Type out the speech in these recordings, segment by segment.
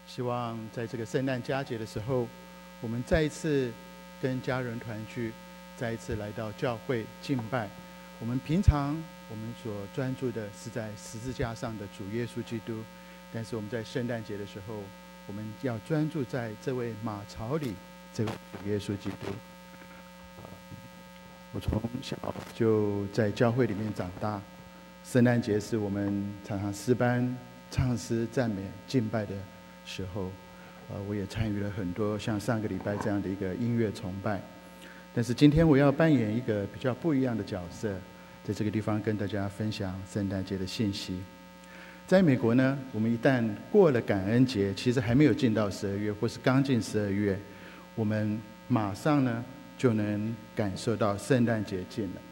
希望在这个圣诞佳节的时候，我们再一次跟家人团聚，再一次来到教会敬拜。我们平常所专注的是在十字架上的主耶稣基督，但是我们在圣诞节的时候，我们要专注在这位马槽里这位主耶稣基督。我从小就在教会里面长大，圣诞节是我们常常诗班唱诗赞美敬拜的时候，我也参与了很多像上个礼拜这样的一个音乐崇拜。但是今天我要扮演一个比较不一样的角色，在这个地方跟大家分享圣诞节的信息。在美国呢，我们一旦过了感恩节，其实还没有进到12月，或是刚进12月，我们马上呢就能感受到圣诞节近了。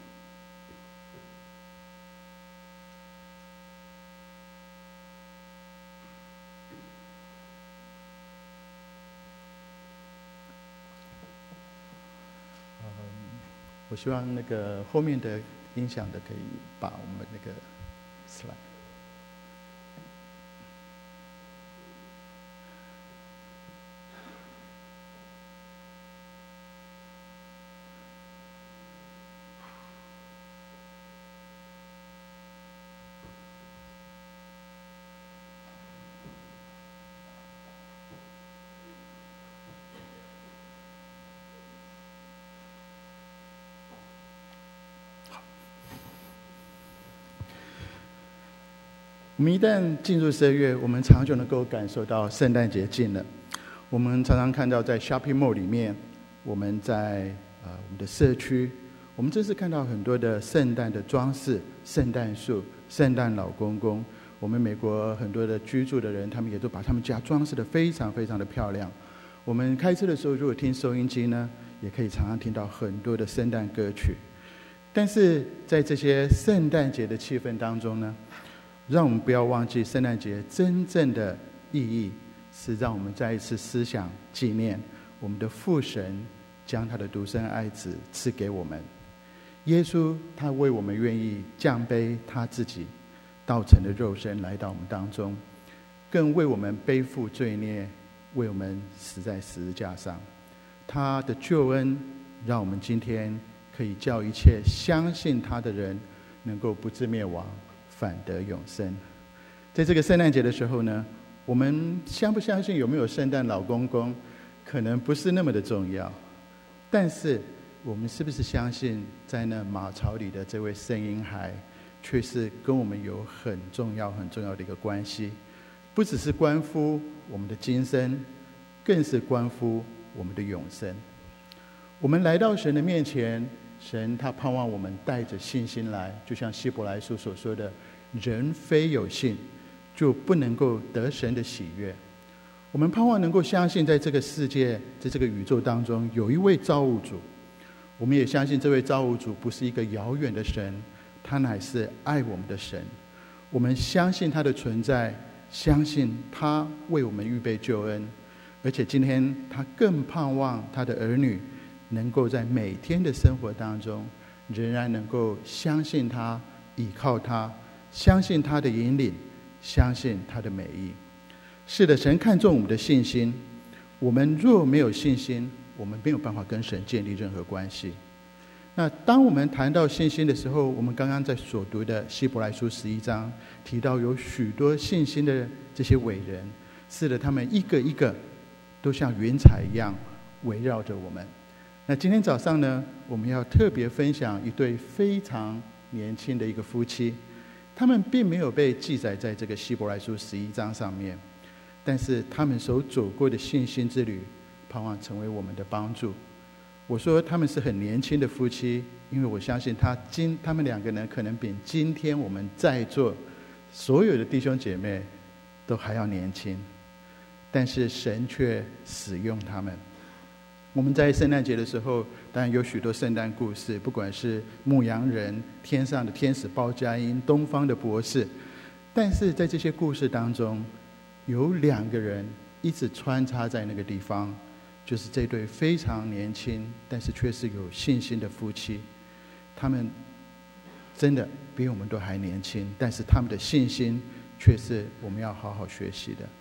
我希望那个后面的音响的可以把我们那个 slide。我们一旦进入12月，我们常就能够感受到圣诞节近了。我们常常看到在 shopping mall 里面，我们在我们的社区，我们真是看到很多的圣诞的装饰、圣诞树、圣诞老公公。我们美国很多的居住的人，他们也都把他们家装饰得非常非常的漂亮。我们开车的时候，如果听收音机呢，也可以常常听到很多的圣诞歌曲。但是在这些圣诞节的气氛当中呢，让我们不要忘记圣诞节真正的意义，是让我们再一次思想纪念我们的父神将他的独生爱子赐给我们。耶稣他为我们愿意降卑他自己，道成的肉身来到我们当中，更为我们背负罪孽，为我们死在十字架上。他的救恩让我们今天可以叫一切相信他的人能够不至灭亡，反得永生。在这个圣诞节的时候呢，我们相不相信有没有圣诞老公公可能不是那么的重要，但是我们是不是相信在那马槽里的这位圣婴孩却是跟我们有很重要很重要的一个关系，不只是关乎我们的今生，更是关乎我们的永生。我们来到神的面前，神他盼望我们带着信心来，就像希伯来书所说的，人非有信就不能够得神的喜悦。我们盼望能够相信在这个世界，在这个宇宙当中有一位造物主，我们也相信这位造物主不是一个遥远的神，他乃是爱我们的神。我们相信他的存在，相信他为我们预备救恩，而且今天他更盼望他的儿女能够在每天的生活当中仍然能够相信他，倚靠他，相信他的引领，相信他的美意。是的，神看重我们的信心，我们若没有信心，我们没有办法跟神建立任何关系。那当我们谈到信心的时候，我们刚刚在所读的希伯来书11章提到有许多信心的这些伟人，是的，他们一个一个都像云彩一样围绕着我们。那今天早上呢，我们要特别分享一对非常年轻的一个夫妻，他们并没有被记载在这个希伯来书11章上面，但是他们所走过的信心之旅，盼望成为我们的帮助。我说他们是很年轻的夫妻，因为我相信他们两个人可能比今天我们在座所有的弟兄姐妹都还要年轻，但是神却使用他们。我们在圣诞节的时候，当然有许多圣诞故事，不管是牧羊人、天上的天使报佳音、东方的博士，但是在这些故事当中，有两个人一直穿插在那个地方，就是这对非常年轻但是却是有信心的夫妻。他们真的比我们都还年轻，但是他们的信心却是我们要好好学习的。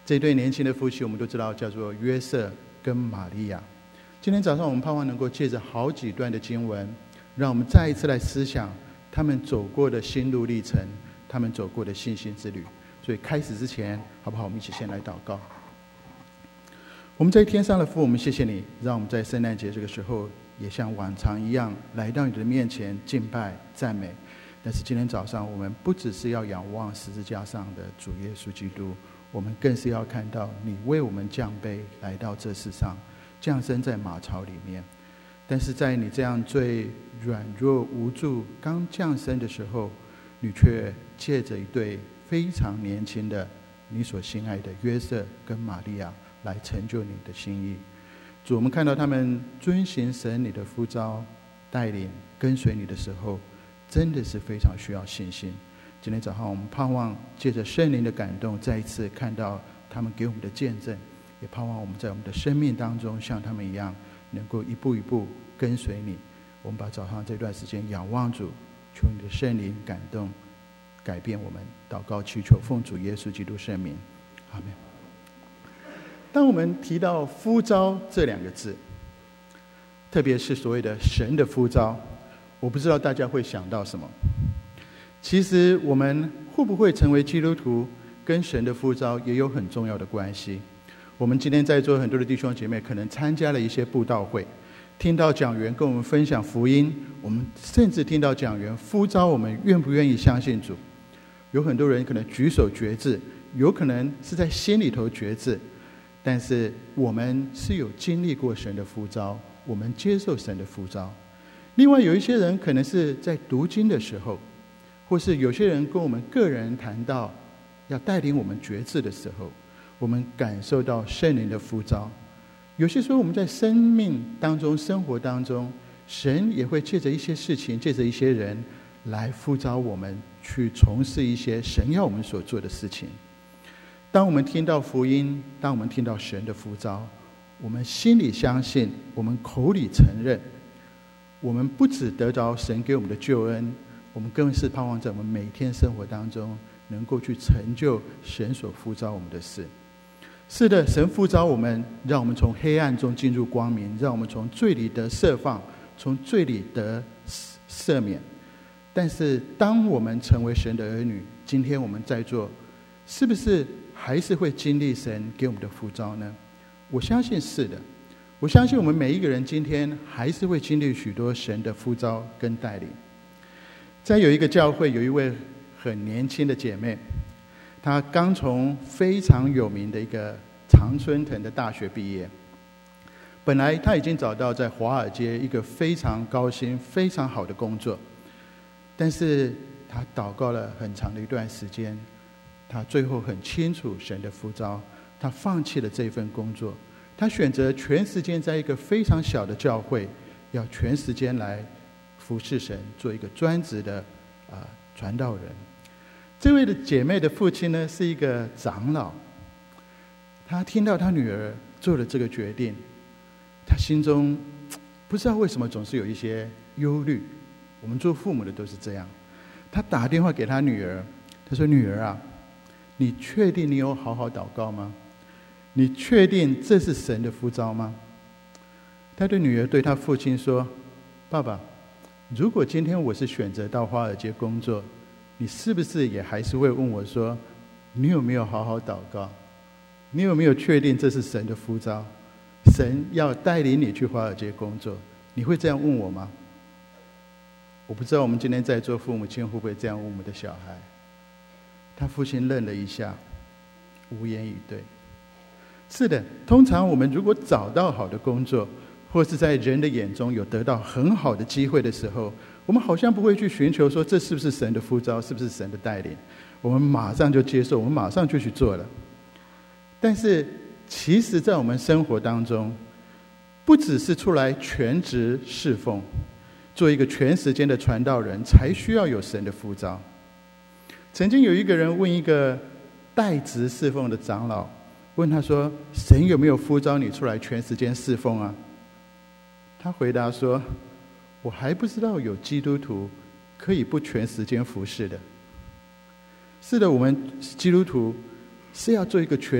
这对年轻的夫妻我们都知道叫做约瑟跟玛利亚。今天早上我们盼望能够借着好几段的经文，让我们再一次来思想他们走过的心路历程，他们走过的信心之旅。所以开始之前，好不好？我们一起先来祷告。我们在天上的父，我们谢谢你，让我们在圣诞节这个时候也像往常一样来到你的面前敬拜赞美。但是今天早上我们不只是要仰望十字架上的主耶稣基督，我们更是要看到你为我们降卑来到这世上，降生在马槽里面。但是在你这样最软弱无助刚降生的时候，你却借着一对非常年轻的你所心爱的约瑟跟玛利亚来成就你的心意。主，我们看到他们遵行神你的呼召，带领跟随你的时候，真的是非常需要信心。今天早上我们盼望借着圣灵的感动，再一次看到他们给我们的见证，也盼望我们在我们的生命当中像他们一样，能够一步一步跟随你。我们把早上这段时间仰望主，求你的圣灵感动改变我们。祷告祈求奉主耶稣基督圣名，阿们。当我们提到呼召这两个字，特别是所谓的神的呼召，我不知道大家会想到什么。其实我们会不会成为基督徒跟神的呼召也有很重要的关系。我们今天在座很多的弟兄姐妹可能参加了一些布道会，听到讲员跟我们分享福音，我们甚至听到讲员呼召我们愿不愿意相信主。有很多人可能举手决志，有可能是在心里头决志，但是我们是有经历过神的呼召，我们接受神的呼召。另外有一些人可能是在读经的时候，或是有些人跟我们个人谈到要带领我们决志的时候，我们感受到圣灵的呼召。有些时候我们在生命当中生活当中，神也会借着一些事情，借着一些人来呼召我们去从事一些神要我们所做的事情。当我们听到福音，当我们听到神的呼召，我们心里相信，我们口里承认，我们不只得着神给我们的救恩，我们更是盼望在我们每天生活当中能够去成就神所呼召我们的事。是的，神呼召我们，让我们从黑暗中进入光明，让我们从罪里得释放，从罪里得赦免。但是当我们成为神的儿女，今天我们在座是不是还是会经历神给我们的呼召呢？我相信是的。我相信我们每一个人今天还是会经历许多神的呼召跟带领。在有一个教会，有一位很年轻的姐妹，她刚从非常有名的一个常春藤的大学毕业。本来她已经找到在华尔街一个非常高薪非常好的工作，但是她祷告了很长的一段时间，她最后很清楚神的呼召，她放弃了这份工作，她选择全时间在一个非常小的教会，要全时间来服侍神，做一个专职的传道人。这位的姐妹的父亲呢，是一个长老。他听到他女儿做了这个决定，他心中不知道为什么总是有一些忧虑。我们做父母的都是这样。他打电话给他女儿，他说：“女儿啊，你确定你有好好祷告吗？你确定这是神的呼召吗？”他对女儿对他父亲说：“爸爸，如果今天我是选择到华尔街工作，你是不是也还是会问我说，你有没有好好祷告？你有没有确定这是神的呼召？神要带领你去华尔街工作，你会这样问我吗？”我不知道我们今天在座父母亲会不会这样问我们的小孩。他父亲愣了一下，无言以对。是的，通常我们如果找到好的工作，或是在人的眼中有得到很好的机会的时候，我们好像不会去寻求说这是不是神的呼召，是不是神的带领，我们马上就接受，我们马上就去做了。但是其实在我们生活当中，不只是出来全职侍奉，做一个全时间的传道人才需要有神的呼召。曾经有一个人问一个代职侍奉的长老，问他说：“神有没有呼召你出来全时间侍奉啊？”他回答说：“我还不知道有基督徒可以不全时间服侍的。”是的，我们基督徒是要做一个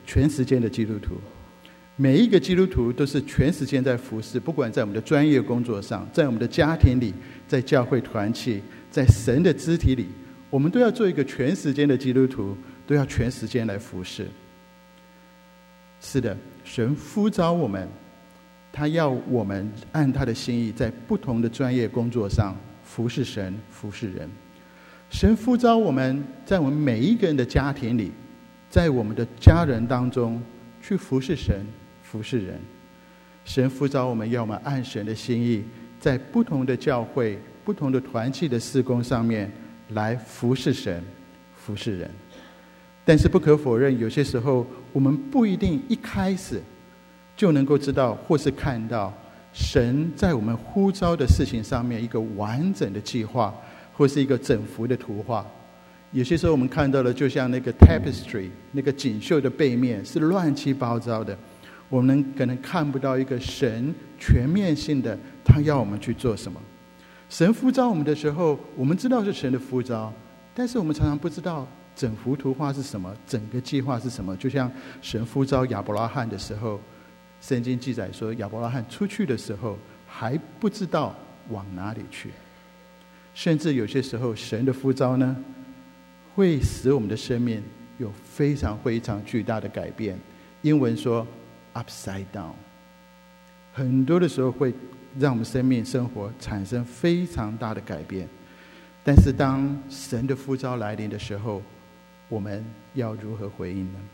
全时间的基督徒。每一个基督徒都是全时间在服侍，不管在我们的专业工作上，在我们的家庭里，在教会团契，在神的肢体里，我们都要做一个全时间的基督徒，都要全时间来服侍。是的，神呼召我们，他要我们按他的心意，在不同的专业工作上服侍神，服侍人。神呼召我们，在我们每一个人的家庭里，在我们的家人当中去服侍神，服侍人。神呼召我们，要我们按神的心意，在不同的教会、不同的团契的事工上面来服侍神，服侍人。但是不可否认，有些时候我们不一定一开始就能够知道或是看到神在我们呼召的事情上面一个完整的计划，或是一个整幅的图画。有些时候我们看到的就像那个 tapestry 那个锦绣的背面是乱七八糟的，我们可能看不到一个神全面性的他要我们去做什么。神呼召我们的时候，我们知道是神的呼召，但是我们常常不知道整幅图画是什么，整个计划是什么。就像神呼召亚伯拉罕的时候，圣经记载说亚伯拉罕出去的时候还不知道往哪里去。甚至有些时候神的呼召呢，会使我们的生命有非常非常巨大的改变。英文说 upside down， 很多的时候会让我们生命生活产生非常大的改变。但是当神的呼召来临的时候，我们要如何回应呢？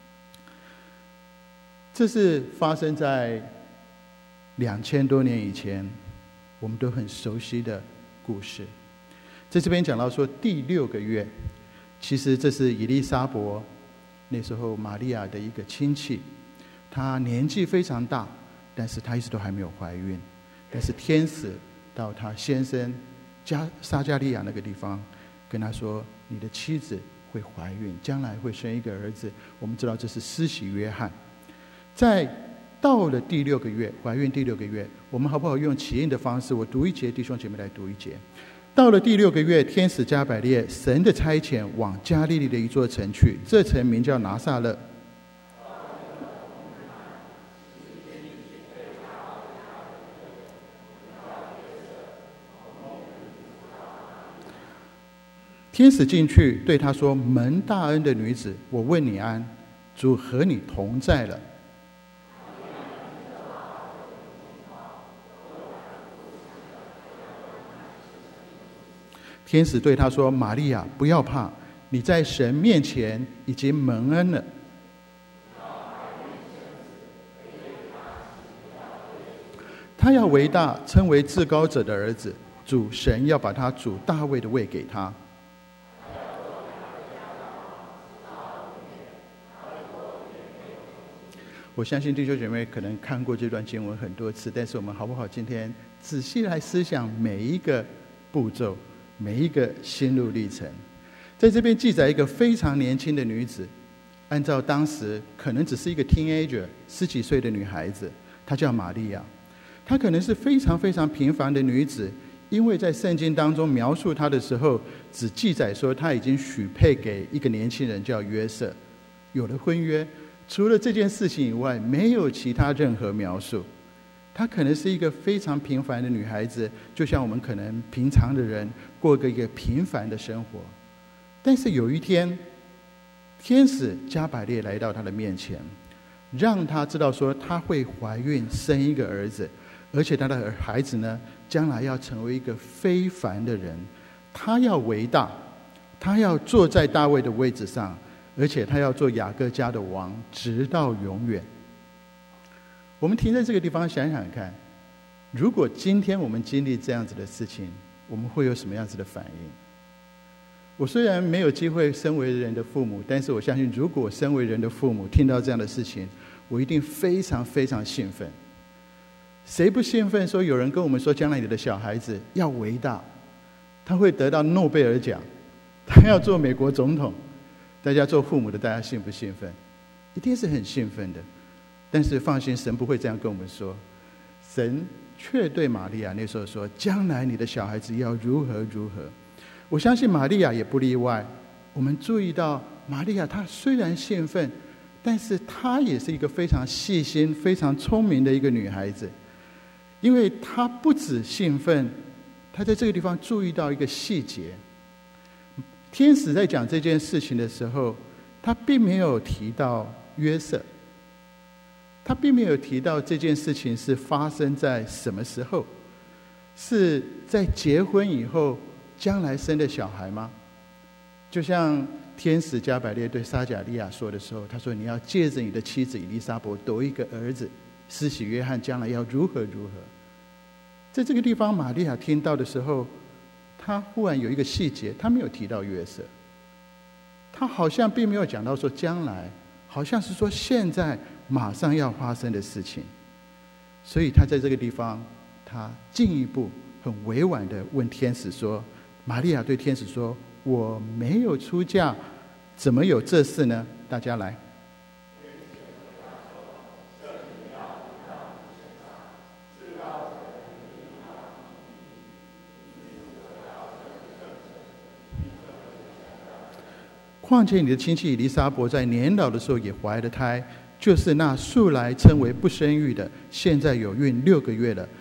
这是发生在2000多年以前，我们都很熟悉的故事。在这边讲到说第6个月，其实这是以利沙伯那时候玛利亚的一个亲戚，她年纪非常大，但是她一直都还没有怀孕。但是天使到她先生撒加利亚那个地方跟她说，你的妻子会怀孕，将来会生一个儿子。我们知道这是施洗约翰。在到了第6个月，怀孕第6个月，我们好不好用起印的方式，我读一节，弟兄姐妹来读一节。到了第6个月，天使加百列神的差遣往加利利的一座城去，这城名叫拿撒勒。天使进去对他说，蒙大恩的女子，我问你安，主和你同在了。天使对他说，玛利亚，不要怕，你在神面前已经蒙恩了。他要为大，称为至高者的儿子，主神要把他主大卫的位给他。我相信弟兄姐妹可能看过这段经文很多次，但是我们好不好今天仔细来思想每一个步骤，每一个心路历程。在这边记载一个非常年轻的女子，按照当时可能只是一个 teenager 10几岁的女孩子，她叫玛利亚。她可能是非常非常平凡的女子，因为在圣经当中描述她的时候，只记载说她已经许配给一个年轻人叫约瑟，有了婚约。除了这件事情以外，没有其他任何描述。她可能是一个非常平凡的女孩子，就像我们可能平常的人过一个平凡的生活。但是有一天，天使加百列来到她的面前，让她知道说她会怀孕生一个儿子，而且她的孩子呢，将来要成为一个非凡的人。他要为大，他要坐在大卫的位置上，而且他要做雅各家的王，直到永远。我们停在这个地方想想看，如果今天我们经历这样子的事情，我们会有什么样子的反应？我虽然没有机会身为人的父母，但是我相信如果身为人的父母听到这样的事情，我一定非常非常兴奋。谁不兴奋说有人跟我们说将来你的小孩子要伟大，他会得到诺贝尔奖，他要做美国总统？大家做父母的，大家兴不兴奋？一定是很兴奋的。但是放心，神不会这样跟我们说。神却对玛利亚那时候说，将来你的小孩子要如何如何。我相信玛利亚也不例外。我们注意到玛利亚她虽然兴奋， 但是她也是一个非常细心、非常聪明的一个女孩子，因为她不止兴奋，她在这个地方注意到一个细节。天使在讲这件事情的时候，他并没有提到约瑟，他并没有提到这件事情是发生在什么时候，是在结婚以后将来生的小孩吗？就像天使加百列对撒迦利亚说的时候，他说：“你要借着你的妻子以利沙伯得一个儿子，施洗约翰将来要如何如何。”在这个地方，玛利亚听到的时候，他忽然有一个细节，他没有提到约瑟，他好像并没有讲到说将来，好像是说现在马上要发生的事情。所以他在这个地方，他进一步很委婉地问天使说：“玛利亚对天使说，我没有出嫁，怎么有这事呢？”大家来。况且你的亲戚以利沙伯在年老的时候也怀了胎，就是那素来称为不生育的，现在有孕6个月了。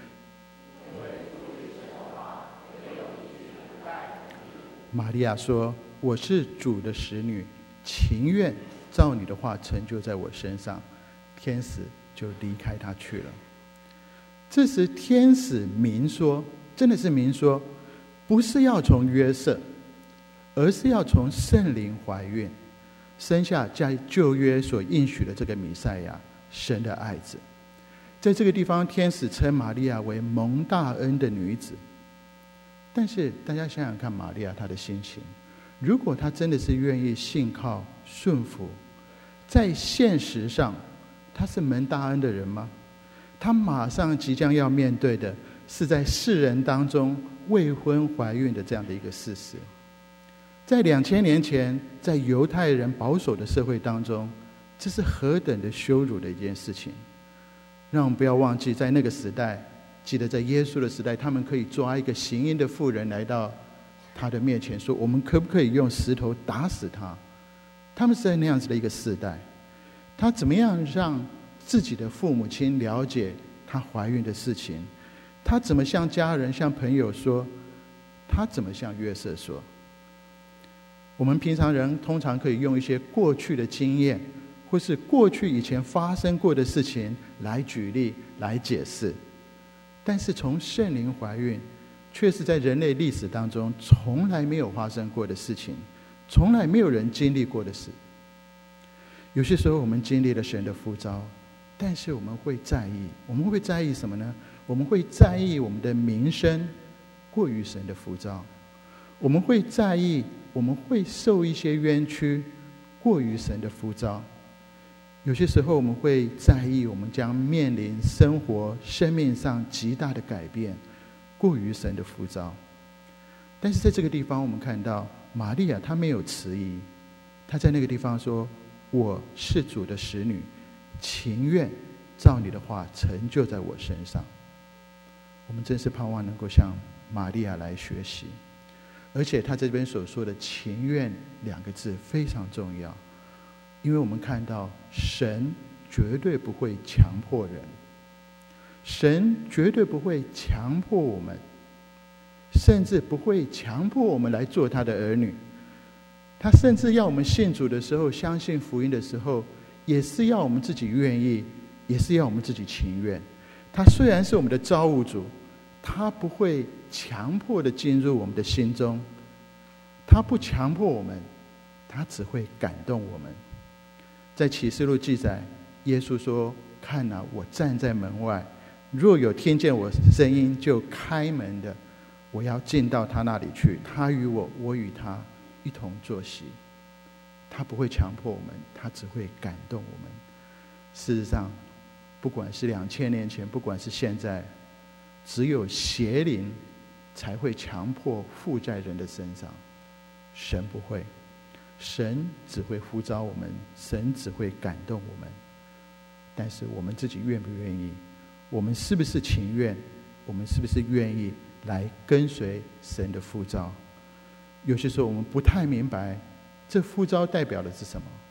玛利亚说：“我是主的使女，情愿照你的话成就在我身上。”天使就离开她去了。这时天使明说，真的是明说，不是要从约瑟，而是要从圣灵怀孕，生下在旧约所应许的这个弥赛亚，神的爱子。在这个地方，天使称玛利亚为蒙大恩的女子。但是大家想想看，玛利亚她的心情，如果她真的是愿意信靠顺服，在现实上她是蒙大恩的人吗？她马上即将要面对的是在世人当中未婚怀孕的这样的一个事实。在2000年前，在犹太人保守的社会当中，这是何等的羞辱的一件事情。让我们不要忘记，在那个时代，记得在耶稣的时代，他们可以抓一个行淫的妇人来到他的面前说，我们可不可以用石头打死他？他们是在那样子的一个时代，他怎么样让自己的父母亲了解她怀孕的事情？他怎么向家人、向朋友说？他怎么向约瑟说？我们平常人通常可以用一些过去的经验，或是过去以前发生过的事情来举例、来解释。但是从圣灵怀孕，却是在人类历史当中从来没有发生过的事情，从来没有人经历过的事。有些时候我们经历了神的呼召，但是我们会在意，我们会在意什么呢？我们会在意我们的名声过于神的呼召，我们会在意，我们会受一些冤屈过于神的呼召。有些时候我们会在意，我们将面临生活生命上极大的改变过于神的呼召。但是在这个地方我们看到玛利亚她没有迟疑，她在那个地方说，我是主的使女，情愿照你的话成就在我身上。我们真是盼望能够向玛利亚来学习。而且他这边所说的情愿2个字非常重要，因为我们看到神绝对不会强迫人，神绝对不会强迫我们，甚至不会强迫我们来做他的儿女。他甚至要我们信主的时候，相信福音的时候，也是要我们自己愿意，也是要我们自己情愿。他虽然是我们的造物主，他不会强迫的进入我们的心中，他不强迫我们，他只会感动我们。在启示录记载，耶稣说，看啊，我站在门外，若有听见我声音就开门的，我要进到他那里去，他与我，我与他一同坐席。他不会强迫我们，他只会感动我们。事实上，不管是2000年前，不管是现在，只有邪灵才会强迫附在人的身上，神不会。神只会呼召我们，神只会感动我们。但是我们自己愿不愿意？我们是不是情愿？我们是不是愿意来跟随神的呼召？有些时候我们不太明白这呼召代表的是什么，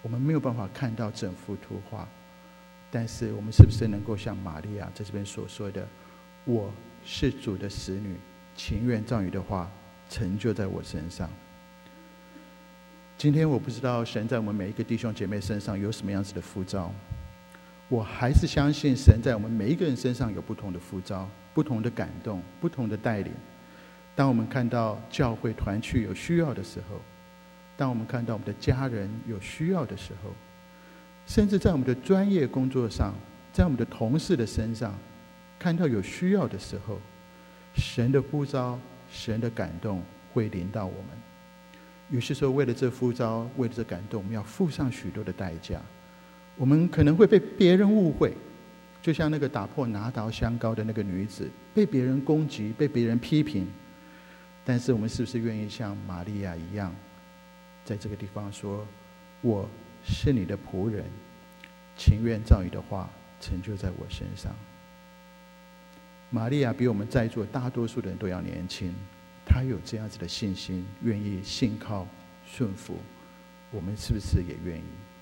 我们没有办法看到整幅图画，但是我们是不是能够像玛利亚在这边所说的，我是主的使女，情愿照你的话成就在我身上。今天我不知道神在我们每一个弟兄姐妹身上有什么样子的呼召，我还是相信神在我们每一个人身上有不同的呼召，不同的感动，不同的带领。当我们看到教会团契有需要的时候，当我们看到我们的家人有需要的时候，甚至在我们的专业工作上，在我们的同事的身上看到有需要的时候，神的呼召，神的感动会临到我们。有些时候为了这呼召，为了这感动，我们要付上许多的代价。我们可能会被别人误会，就像那个打破拿刀香膏的那个女子，被别人攻击，被别人批评。但是我们是不是愿意像玛利亚一样，在这个地方说，我是你的仆人，情愿照你的话成就在我身上。玛利亚比我们在座大多数的人都要年轻，她有这样子的信心，愿意信靠顺服，我们是不是也愿意？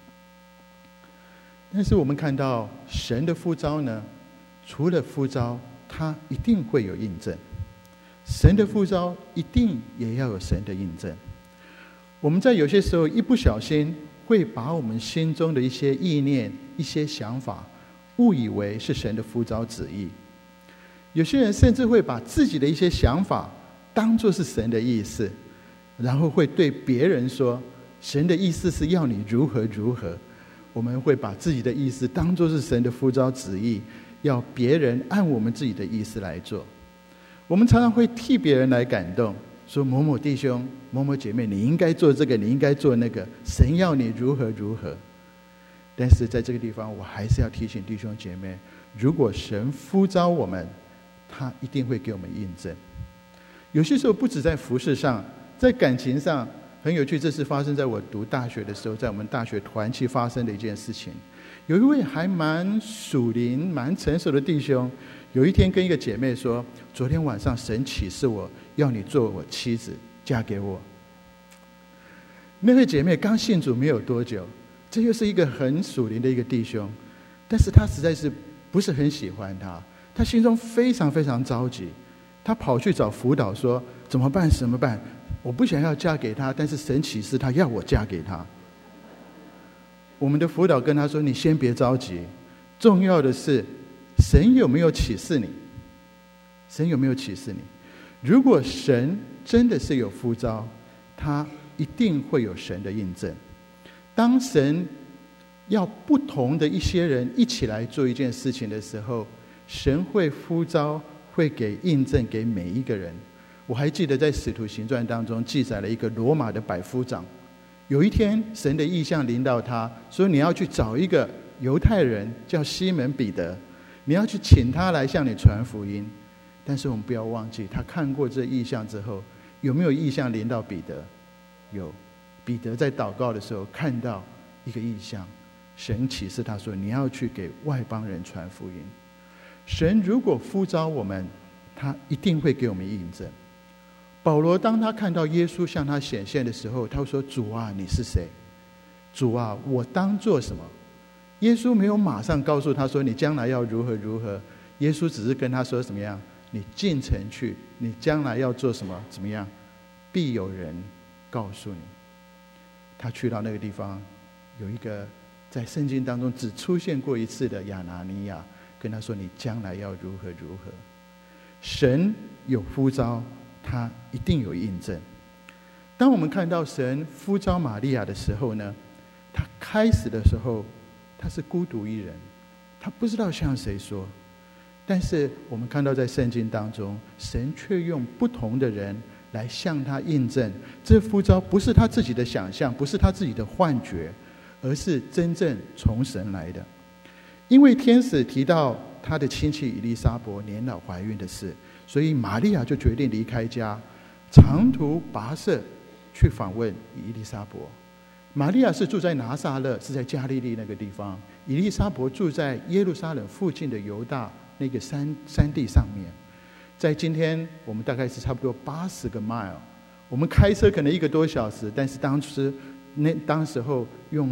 但是我们看到神的呼召呢，除了呼召，他一定会有印证。神的呼召一定也要有神的印证。我们在有些时候一不小心会把我们心中的一些意念、一些想法误以为是神的呼召旨意。有些人甚至会把自己的一些想法当作是神的意思，然后会对别人说神的意思是要你如何如何。我们会把自己的意思当作是神的呼召旨意，要别人按我们自己的意思来做。我们常常会替别人来感动，说某某弟兄、某某姐妹，你应该做这个，你应该做那个，神要你如何如何。但是在这个地方，我还是要提醒弟兄姐妹，如果神呼召我们，他一定会给我们印证。有些时候不止在服事上，在感情上很有趣，这是发生在我读大学的时候，在我们大学团契发生的一件事情。有一位还蛮属灵、蛮成熟的弟兄，有一天跟一个姐妹说，昨天晚上神启示我要你做我妻子，嫁给我。那位姐妹刚信主没有多久，这又是一个很属灵的一个弟兄，但是他实在是不是很喜欢他，他心中非常非常着急，他跑去找辅导说怎么办怎么办，我不想要嫁给他，但是神启示他要我嫁给他。我们的辅导跟他说，你先别着急，重要的是神有没有启示你，神有没有启示你。如果神真的是有呼召，他一定会有神的印证。当神要不同的一些人一起来做一件事情的时候，神会呼召，会给印证给每一个人。我还记得在使徒行传当中记载了一个罗马的百夫长，有一天神的异象临到他，说你要去找一个犹太人叫西门彼得，你要去请他来向你传福音。但是我们不要忘记，他看过这异象之后，有没有异象临到彼得？有。彼得在祷告的时候看到一个异象，神启示他说你要去给外邦人传福音。神如果呼召我们，他一定会给我们印证。保罗当他看到耶稣向他显现的时候，他说，主啊，你是谁？主啊，我当做什么？耶稣没有马上告诉他说你将来要如何如何，耶稣只是跟他说怎么样，你进城去，你将来要做什么怎么样，必有人告诉你。他去到那个地方，有一个在圣经当中只出现过一次的亚拿尼亚，跟他说你将来要如何如何。神有呼召，他一定有印证。当我们看到神呼召玛利亚的时候呢，他开始的时候他是孤独一人，他不知道向谁说。但是我们看到在圣经当中，神却用不同的人来向他印证，这呼召不是他自己的想象，不是他自己的幻觉，而是真正从神来的。因为天使提到他的亲戚以利沙伯年老怀孕的事，所以玛利亚就决定离开家，长途跋涉去访问以利沙伯。玛利亚是住在拿撒勒，是在加利利那个地方；以利沙伯住在耶路撒冷附近的犹大那个山地上面。在今天我们大概是差不多80个 mile， 我们开车可能1个多小时，但是当时候用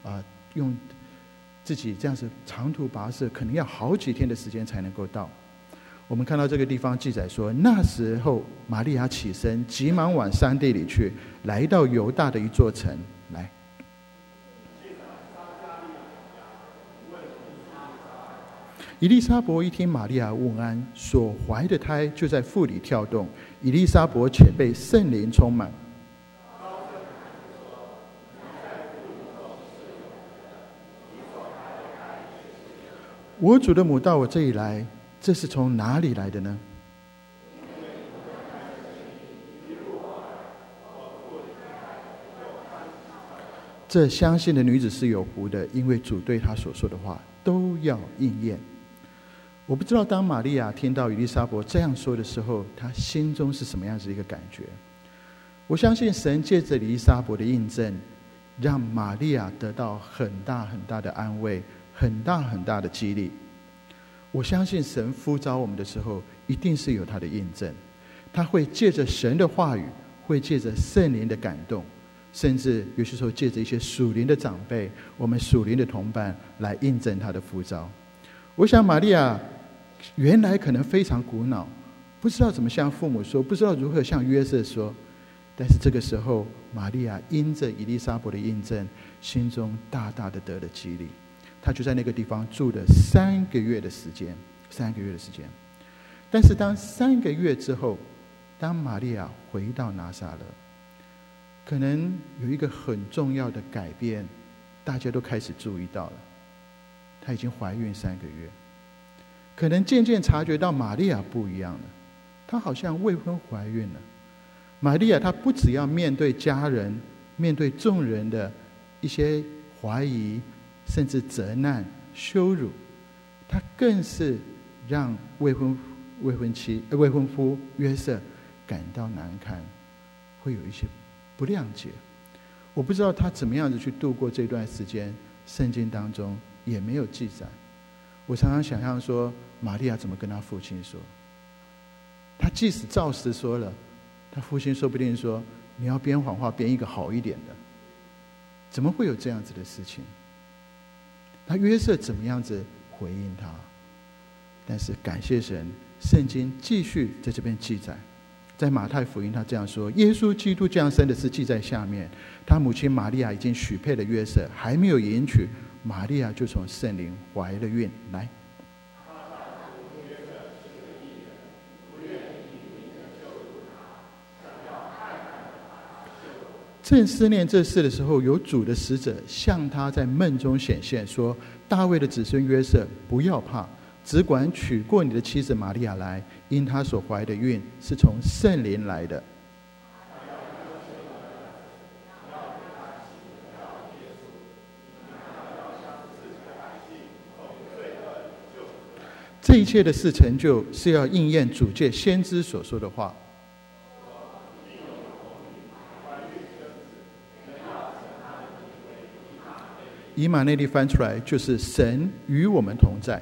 用自己这样子长途跋涉，可能要好几天的时间才能够到。我们看到这个地方记载说，那时候玛利亚起身，急忙往山地里去，来到犹大的一座城。来，以利沙伯一听玛利亚问安，所怀的胎就在腹里跳动。以利沙伯且被圣灵充满。我主的母到我这里来，这是从哪里来的呢？这相信的女子是有福的，因为主对她所说的话都要应验。我不知道当玛利亚听到以利沙伯这样说的时候，她心中是什么样子的一个感觉。我相信神借着以利沙伯的印证，让玛利亚得到很大很大的安慰，很大很大的激励。我相信神呼召我们的时候，一定是有他的印证，他会借着神的话语，会借着圣灵的感动，甚至有些时候借着一些属灵的长辈，我们属灵的同伴来印证他的呼召。我想玛利亚原来可能非常苦恼，不知道怎么向父母说，不知道如何向约瑟说，但是这个时候玛利亚因着以利沙伯的印证，心中大大的得了激励。他就在那个地方住了3个月的时间，3个月的时间。但是当3个月之后，当玛利亚回到拿撒勒，可能有一个很重要的改变，大家都开始注意到了。她已经怀孕3个月，可能渐渐察觉到玛利亚不一样了，她好像未婚怀孕了。玛利亚她不只要面对家人，面对众人的一些怀疑，甚至责难、羞辱，他更是让未婚夫约瑟感到难堪，会有一些不谅解。我不知道他怎么样子去度过这段时间，圣经当中也没有记载。我常常想象说，玛利亚怎么跟他父亲说？他即使照实说了，他父亲说不定说：“你要编谎话，编一个好一点的。”怎么会有这样子的事情？那约瑟怎么样子回应他？但是感谢神，圣经继续在这边记载，在马太福音他这样说：耶稣基督降生的事记在下面，他母亲玛利亚已经许配了约瑟，还没有迎娶，玛利亚就从圣灵怀了孕。来，正思念这事的时候，有主的使者向他在梦中显现，说：大卫的子孙约瑟，不要怕，只管娶过你的妻子玛利亚来，因她所怀的孕是从圣灵来的。这一切的事成就，是要应验主借先知所说的话。以马内利翻出来就是神与我们同在。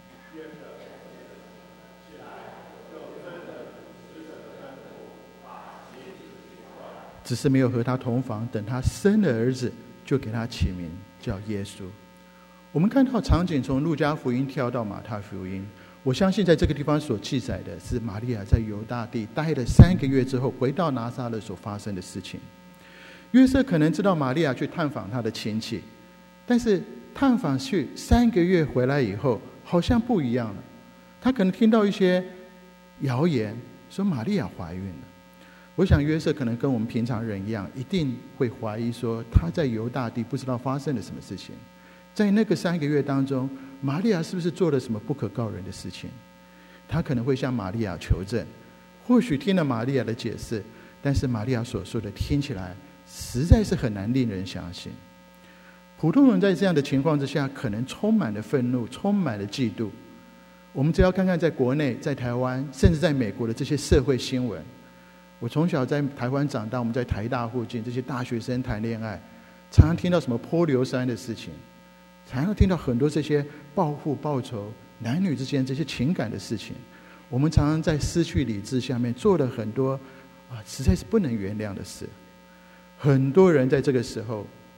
只是没有和他同房，等他生了儿子，就给他起名叫耶稣。我们看到场景从路加福音跳到马太福音，我相信在这个地方所记载的是玛利亚在犹大地待了3个月之后，回到拿撒勒所发生的事情。约瑟可能知道玛利亚去探访他的亲戚，但是探访去3个月回来以后，好像不一样了。他可能听到一些谣言，说玛利亚怀孕了。我想约瑟可能跟我们平常人一样，一定会怀疑说他在犹大地不知道发生了什么事情。在那个3个月当中，玛利亚是不是做了什么不可告人的事情？他可能会向玛利亚求证，或许听了玛利亚的解释，但是玛利亚所说的听起来实在是很难令人相信。普通人在这样的情况之下，可能充满了愤怒，充满了嫉妒。我们只要看看在国内、在台湾，甚至在美国的这些社会新闻。我从小在台湾长大，我们在台大附近，这些大学生谈恋爱，常常听到什么泼硫酸的事情，常常听到很多这些报复、报仇、男女之间这些情感的事情。我们常常在失去理智下面做了很多实在是不能原谅的事。很多人在这个时候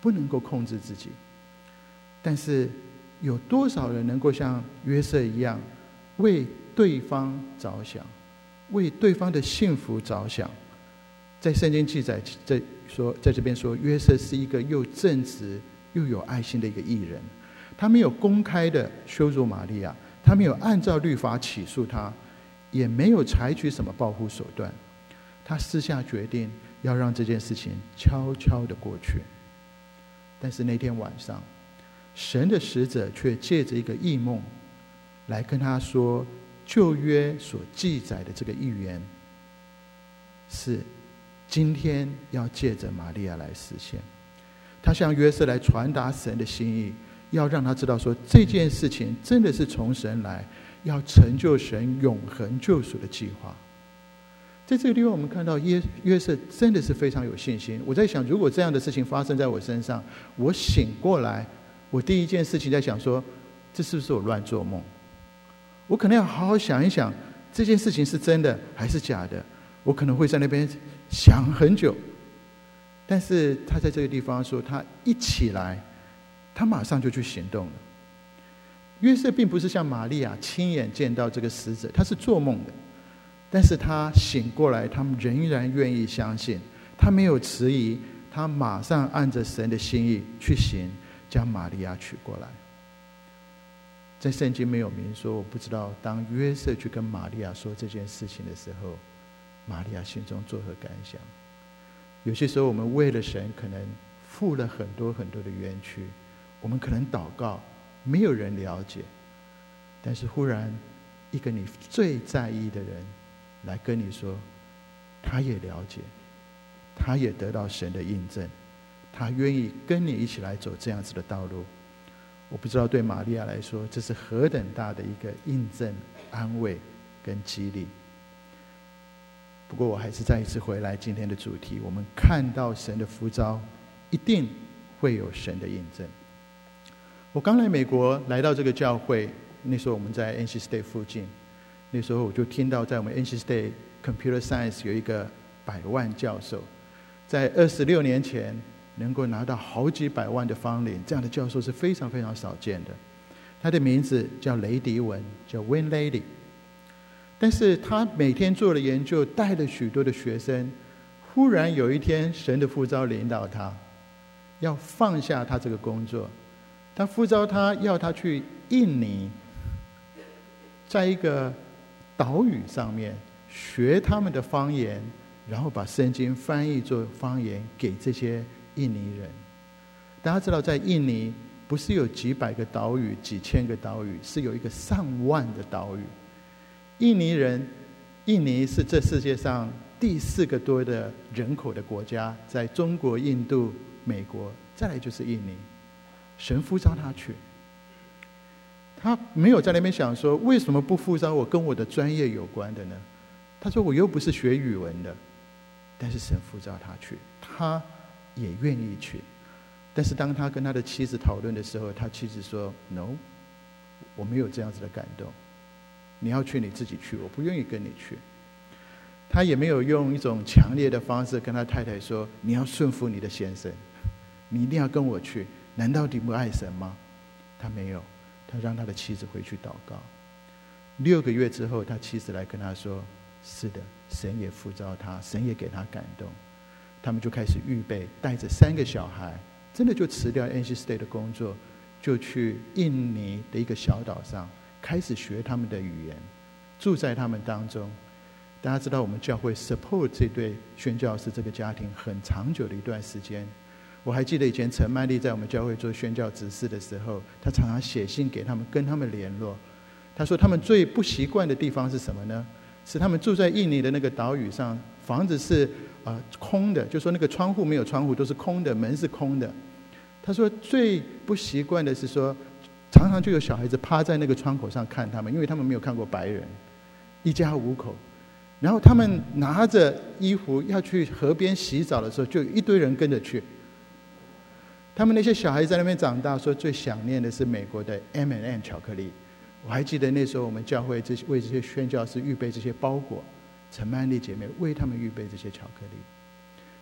不能够控制自己。但是有多少人能够像约瑟一样，为对方着想，为对方的幸福着想？在圣经记载在这边说，约瑟是一个又正直又有爱心的一个义人。他没有公开的羞辱玛利亚，他没有按照律法起诉他，也没有采取什么报复手段。他私下决定要让这件事情悄悄地过去。但是那天晚上，神的使者却借着一个异梦来跟他说，旧约所记载的这个预言是今天要借着玛利亚来实现。他向约瑟来传达神的心意，要让他知道说，这件事情真的是从神来，要成就神永恒救赎的计划。在这个地方我们看到约瑟真的是非常有信心。我在想，如果这样的事情发生在我身上，我醒过来，我第一件事情在想说，这是不是我乱做梦？我可能要好好想一想，这件事情是真的还是假的。我可能会在那边想很久。但是他在这个地方说，他一起来，他马上就去行动了。约瑟并不是像玛利亚亲眼见到这个使者，他是做梦的。但是他醒过来，他们仍然愿意相信，他没有迟疑，他马上按着神的心意去行，将玛利亚娶过来。在圣经没有明说，我不知道当约瑟去跟玛利亚说这件事情的时候，玛利亚心中作何感想？有些时候我们为了神可能负了很多很多的冤屈，我们可能祷告没有人了解，但是忽然一个你最在意的人来跟你说，他也了解，他也得到神的印证，他愿意跟你一起来走这样子的道路。我不知道对玛利亚来说，这是何等大的一个印证、安慰跟激励。不过我还是再一次回来今天的主题，我们看到神的呼召，一定会有神的印证。我刚来美国，来到这个教会，那时候我们在 NC State 附近，那时候我就听到在我们 NC State Computer Science 有一个100万教授，在26年前能够拿到好几百万的方领，这样的教授是非常非常少见的。他的名字叫雷迪文，叫 Win Lady。但是他每天做了研究，带了许多的学生。忽然有一天，神的呼召领导他，要放下他这个工作。他呼召他，要他去印尼，在一个岛屿上面学他们的方言，然后把圣经翻译做方言给这些印尼人。大家知道，在印尼不是有几百个岛屿、几千个岛屿，是有一个上万的岛屿。印尼是这世界上第4个多的人口的国家，在中国、印度、美国，再来就是印尼。神呼召他去，他没有在那边想说，为什么不呼召我跟我的专业有关的呢？他说，我又不是学语文的。但是神呼召他去，他也愿意去。但是当他跟他的妻子讨论的时候，他妻子说 No， 我没有这样子的感动，你要去你自己去，我不愿意跟你去。他也没有用一种强烈的方式跟他太太说，你要顺服你的先生，你一定要跟我去，难道你不爱神吗？他没有，他让他的妻子回去祷告。6个月之后，他妻子来跟他说，是的，神也呼召他，神也给他感动。他们就开始预备，带着3个小孩，真的就辞掉 NC State 的工作，就去印尼的一个小岛上开始学他们的语言，住在他们当中。大家知道我们教会 support 这对宣教士这个家庭很长久的一段时间。我还记得以前陈曼丽在我们教会做宣教执事的时候，他常常写信给他们，跟他们联络。他说他们最不习惯的地方是什么呢？是他们住在印尼的那个岛屿上，房子是空的，就说那个窗户没有窗户，都是空的，门是空的。他说最不习惯的是说，常常就有小孩子趴在那个窗口上看他们，因为他们没有看过白人，一家5口。然后他们拿着衣服要去河边洗澡的时候，就有一堆人跟着去。他们那些小孩在那边长大，说最想念的是美国的 M&M 巧克力。我还记得那时候我们教会为这些宣教士预备这些包裹，陈曼丽姐妹为他们预备这些巧克力。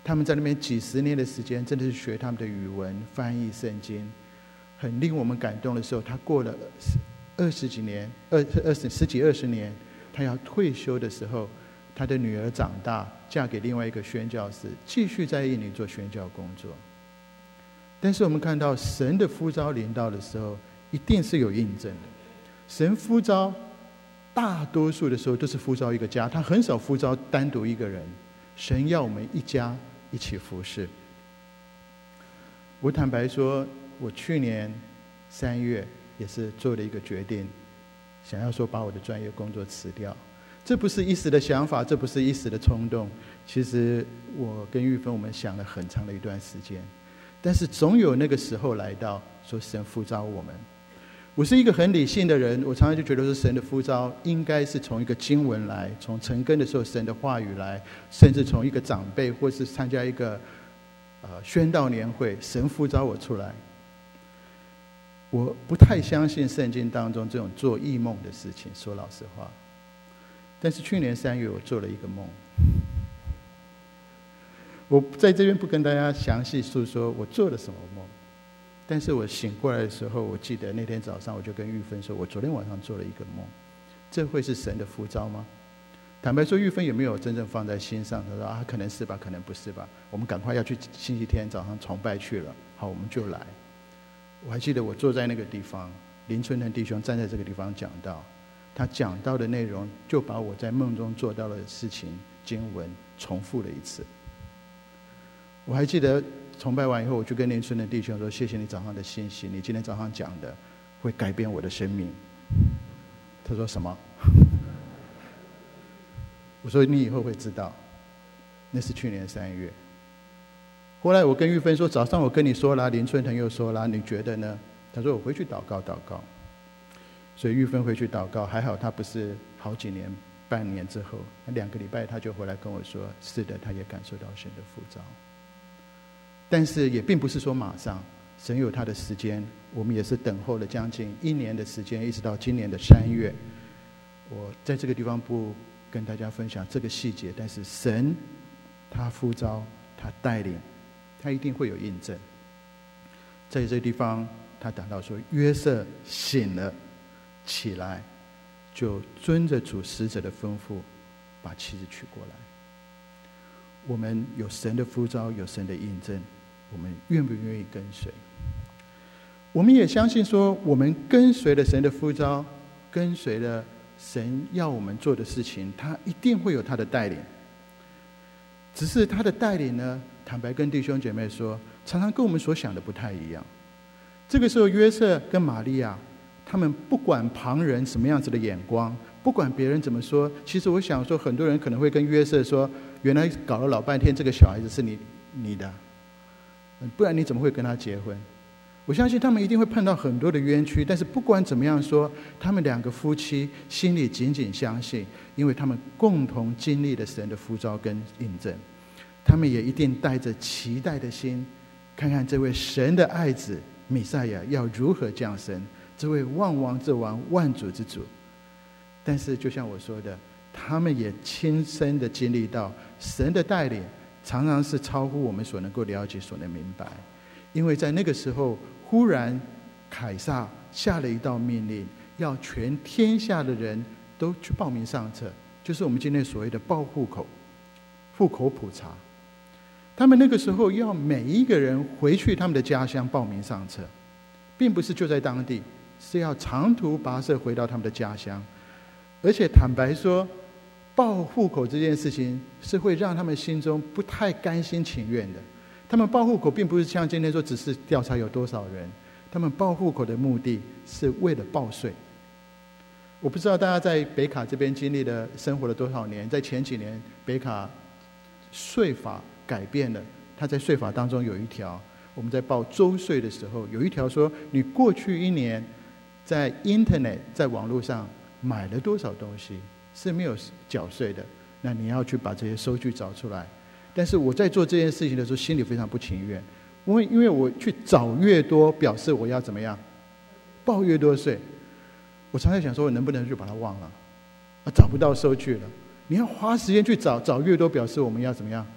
他们在那边几十年的时间，真的是学他们的语文、翻译圣经，很令我们感动的时候，他过了十几二十年，他要退休的时候，他的女儿长大，嫁给另外一个宣教士，继续在印尼做宣教工作。但是我们看到神的呼召临到的时候，一定是有印证的。神呼召大多数的时候都是呼召一个家，他很少呼召单独一个人。神要我们一家一起服侍。我坦白说，我去年3月也是做了一个决定，想要说把我的专业工作辞掉。这不是一时的想法，这不是一时的冲动。其实我跟玉芬我们想了很长的一段时间，但是总有那个时候来到，说神呼召我们。我是一个很理性的人，我常常就觉得说神的呼召应该是从一个经文来，从晨更的时候神的话语来，甚至从一个长辈或是参加一个宣道年会，神呼召我出来。我不太相信圣经当中这种做异梦的事情，说老实话。但是去年3月我做了一个梦，我在这边不跟大家详细诉说我做了什么梦，但是我醒过来的时候，我记得那天早上我就跟玉芬说，我昨天晚上做了一个梦。这会是神的呼召吗？坦白说，玉芬也没有真正放在心上。他说可能是吧，可能不是吧，我们赶快要去星期天早上崇拜去了，好，我们就来。我还记得我坐在那个地方，林春腾弟兄站在这个地方讲道，他讲到的内容就把我在梦中做到的事情经文重复了一次。我还记得崇拜完以后，我就跟林春腾弟兄说，谢谢你早上的信息，你今天早上讲的会改变我的生命。他说什么？我说你以后会知道。那是去年3月。后来我跟玉芬说，早上我跟你说了，林春腾又说了，你觉得呢？他说我回去祷告。所以玉芬回去祷告，还好他不是好几年，半年之后，2个礼拜他就回来跟我说，是的，他也感受到神的呼召。但是也并不是说马上，神有他的时间，我们也是等候了将近1年的时间，一直到今年的3月。我在这个地方不跟大家分享这个细节，但是神他呼召，他带领，他一定会有印证。在这个地方他谈到说，约瑟醒了起来，就遵着主使者的吩咐把妻子娶过来。我们有神的呼召，有神的印证，我们愿不愿意跟随？我们也相信说，我们跟随了神的呼召，跟随了神要我们做的事情，他一定会有他的带领。只是他的带领呢，坦白跟弟兄姐妹说，常常跟我们所想的不太一样。这个时候约瑟跟玛利亚，他们不管旁人什么样子的眼光，不管别人怎么说，其实我想说，很多人可能会跟约瑟说，原来搞了老半天这个小孩子是你的，不然你怎么会跟他结婚？我相信他们一定会碰到很多的冤屈，但是不管怎么样说，他们2个夫妻心里紧紧相信，因为他们共同经历了神的呼召跟印证，他们也一定带着期待的心，看看这位神的爱子弥赛亚要如何降生，这位万王之王、万主之主。但是就像我说的，他们也亲身的经历到神的带领常常是超乎我们所能够了解、所能明白。因为在那个时候，忽然凯撒下了一道命令，要全天下的人都去报名上册，就是我们今天所谓的报户口、户口普查。他们那个时候要每一个人回去他们的家乡报名上册，并不是就在当地，是要长途跋涉回到他们的家乡。而且坦白说，报户口这件事情是会让他们心中不太甘心情愿的。他们报户口并不是像今天说只是调查有多少人，他们报户口的目的是为了报税。我不知道大家在北卡这边经历了生活了多少年，在前几年北卡税法改变了，他在税法当中有一条，我们在报州税的时候有一条说，你过去1年在 Internet 在网络上买了多少东西是没有缴税的，那你要去把这些收据找出来。但是我在做这件事情的时候心里非常不情愿，因为我去找越多，表示我要怎么样报越多税。我常常想说，我能不能就把它忘了，找不到收据了。你要花时间去找越多，表示我们要怎么样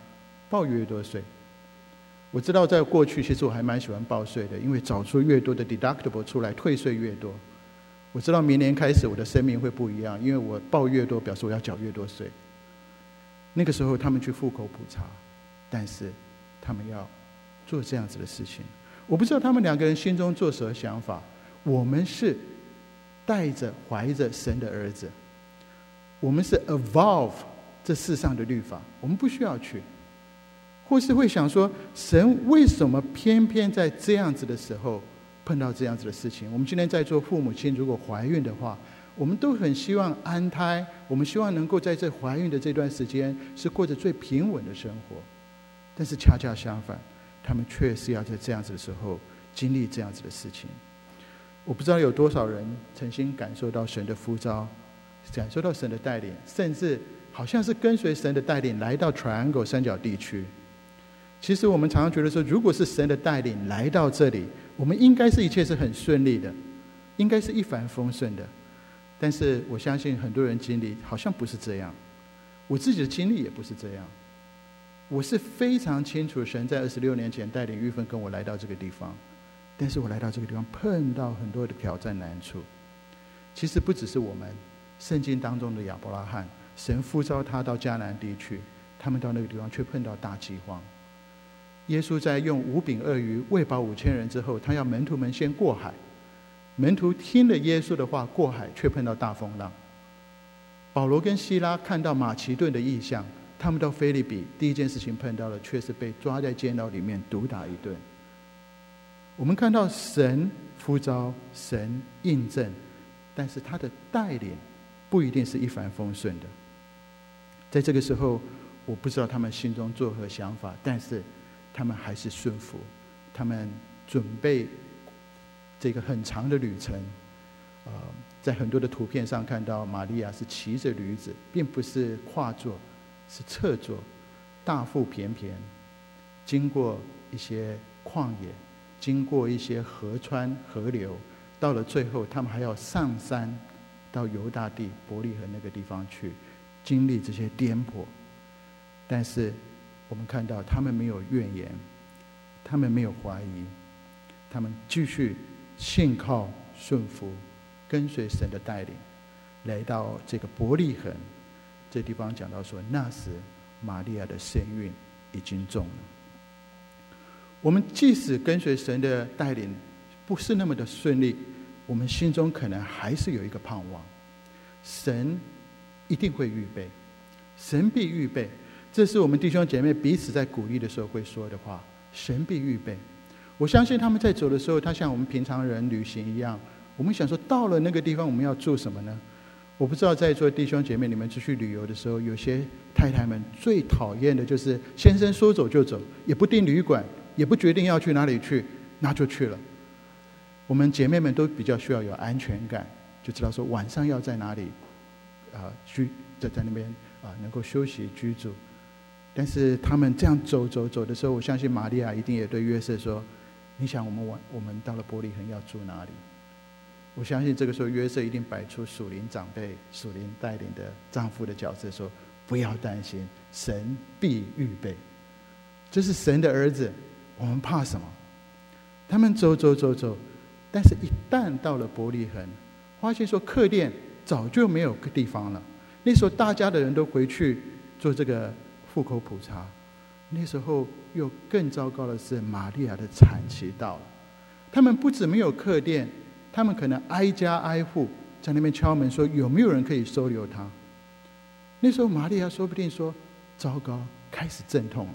报越多税。我知道在过去其实我还蛮喜欢报税的，因为找出越多的 deductible 出来，退税越多。我知道明年开始我的生命会不一样，因为我报越多表示我要缴越多税。那个时候他们去户口普查，但是他们要做这样子的事情，我不知道他们两个人心中做什么想法。我们是带着怀着神的儿子，我们是 evolve 这世上的律法，我们不需要去，或是会想说神为什么偏偏在这样子的时候碰到这样子的事情。我们今天在做父母亲，如果怀孕的话，我们都很希望安胎，我们希望能够在这怀孕的这段时间是过着最平稳的生活，但是恰恰相反，他们确实要在这样子的时候经历这样子的事情。我不知道有多少人曾经感受到神的呼召，感受到神的带领，甚至好像是跟随神的带领来到 Triangle 三角地区。其实我们常常觉得说，如果是神的带领来到这里，我们应该是一切是很顺利的，应该是一帆风顺的。但是我相信很多人经历好像不是这样，我自己的经历也不是这样。我是非常清楚神在26年前带领玉芬跟我来到这个地方，但是我来到这个地方碰到很多的挑战难处。其实不只是我们圣经当中的亚伯拉罕，神呼召他到迦南地区，他们到那个地方却碰到大饥荒。耶稣在用5饼2鱼喂饱5000人之后，他要门徒们先过海，门徒听了耶稣的话过海，却碰到大风浪。保罗跟希拉看到马其顿的异象，他们到腓立比第一件事情碰到的却是被抓在监牢里面毒打一顿。我们看到神呼召，神印证，但是他的带领不一定是一帆风顺的。在这个时候，我不知道他们心中作何想法，但是他们还是顺服，他们准备这个很长的旅程。在很多的图片上看到玛利亚是骑着驴子，并不是跨坐，是侧坐，大腹便便，经过一些旷野，经过一些河川河流，到了最后他们还要上山到犹大地伯利恒那个地方去经历这些颠簸。但是我们看到他们没有怨言，他们没有怀疑，他们继续信靠顺服，跟随神的带领，来到这个伯利恒这地方。讲到说，那时玛利亚的身孕已经重了。我们即使跟随神的带领不是那么的顺利，我们心中可能还是有一个盼望，神一定会预备，神必预备。这是我们弟兄姐妹彼此在鼓励的时候会说的话，神必预备。我相信他们在走的时候，他像我们平常人旅行一样，我们想说到了那个地方我们要做什么呢？我不知道在座弟兄姐妹你们出去旅游的时候，有些太太们最讨厌的就是先生说走就走，也不订旅馆，也不决定要去哪里去，那就去了。我们姐妹们都比较需要有安全感，就知道说晚上要在哪里在那边能够休息居住。但是他们这样走的时候，我相信玛利亚一定也对约瑟说，你想我们到了伯利恒要住哪里？我相信这个时候约瑟一定摆出属灵长辈、属灵带领的丈夫的角色，说不要担心，神必预备。这是神的儿子，我们怕什么？他们走，但是一旦到了伯利恒，发现说客店早就没有地方了。那时候大家的人都回去做这个户口普查。那时候又更糟糕的是，玛利亚的产期到了，他们不止没有客店，他们可能挨家挨户在那边敲门说有没有人可以收留他。那时候玛利亚说不定说糟糕，开始阵痛。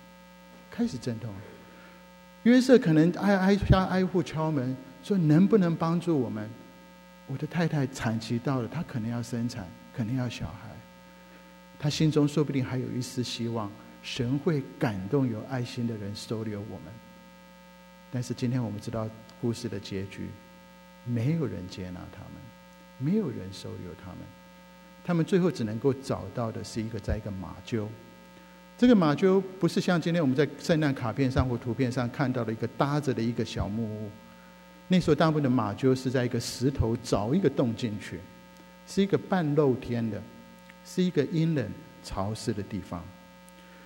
约瑟可能挨家挨户敲门说能不能帮助我们，我的太太产期到了，她可能要生产，可能要小孩。他心中说不定还有一丝希望，神会感动有爱心的人收留我们。但是今天我们知道故事的结局，没有人接纳他们，没有人收留他们，他们最后只能够找到的是一个马厩。这个马厩不是像今天我们在圣诞卡片上或图片上看到的一个搭着的一个小木屋，那时候大部分的马厩是在一个石头凿一个洞进去，是一个半露天的，是一个阴冷潮湿的地方。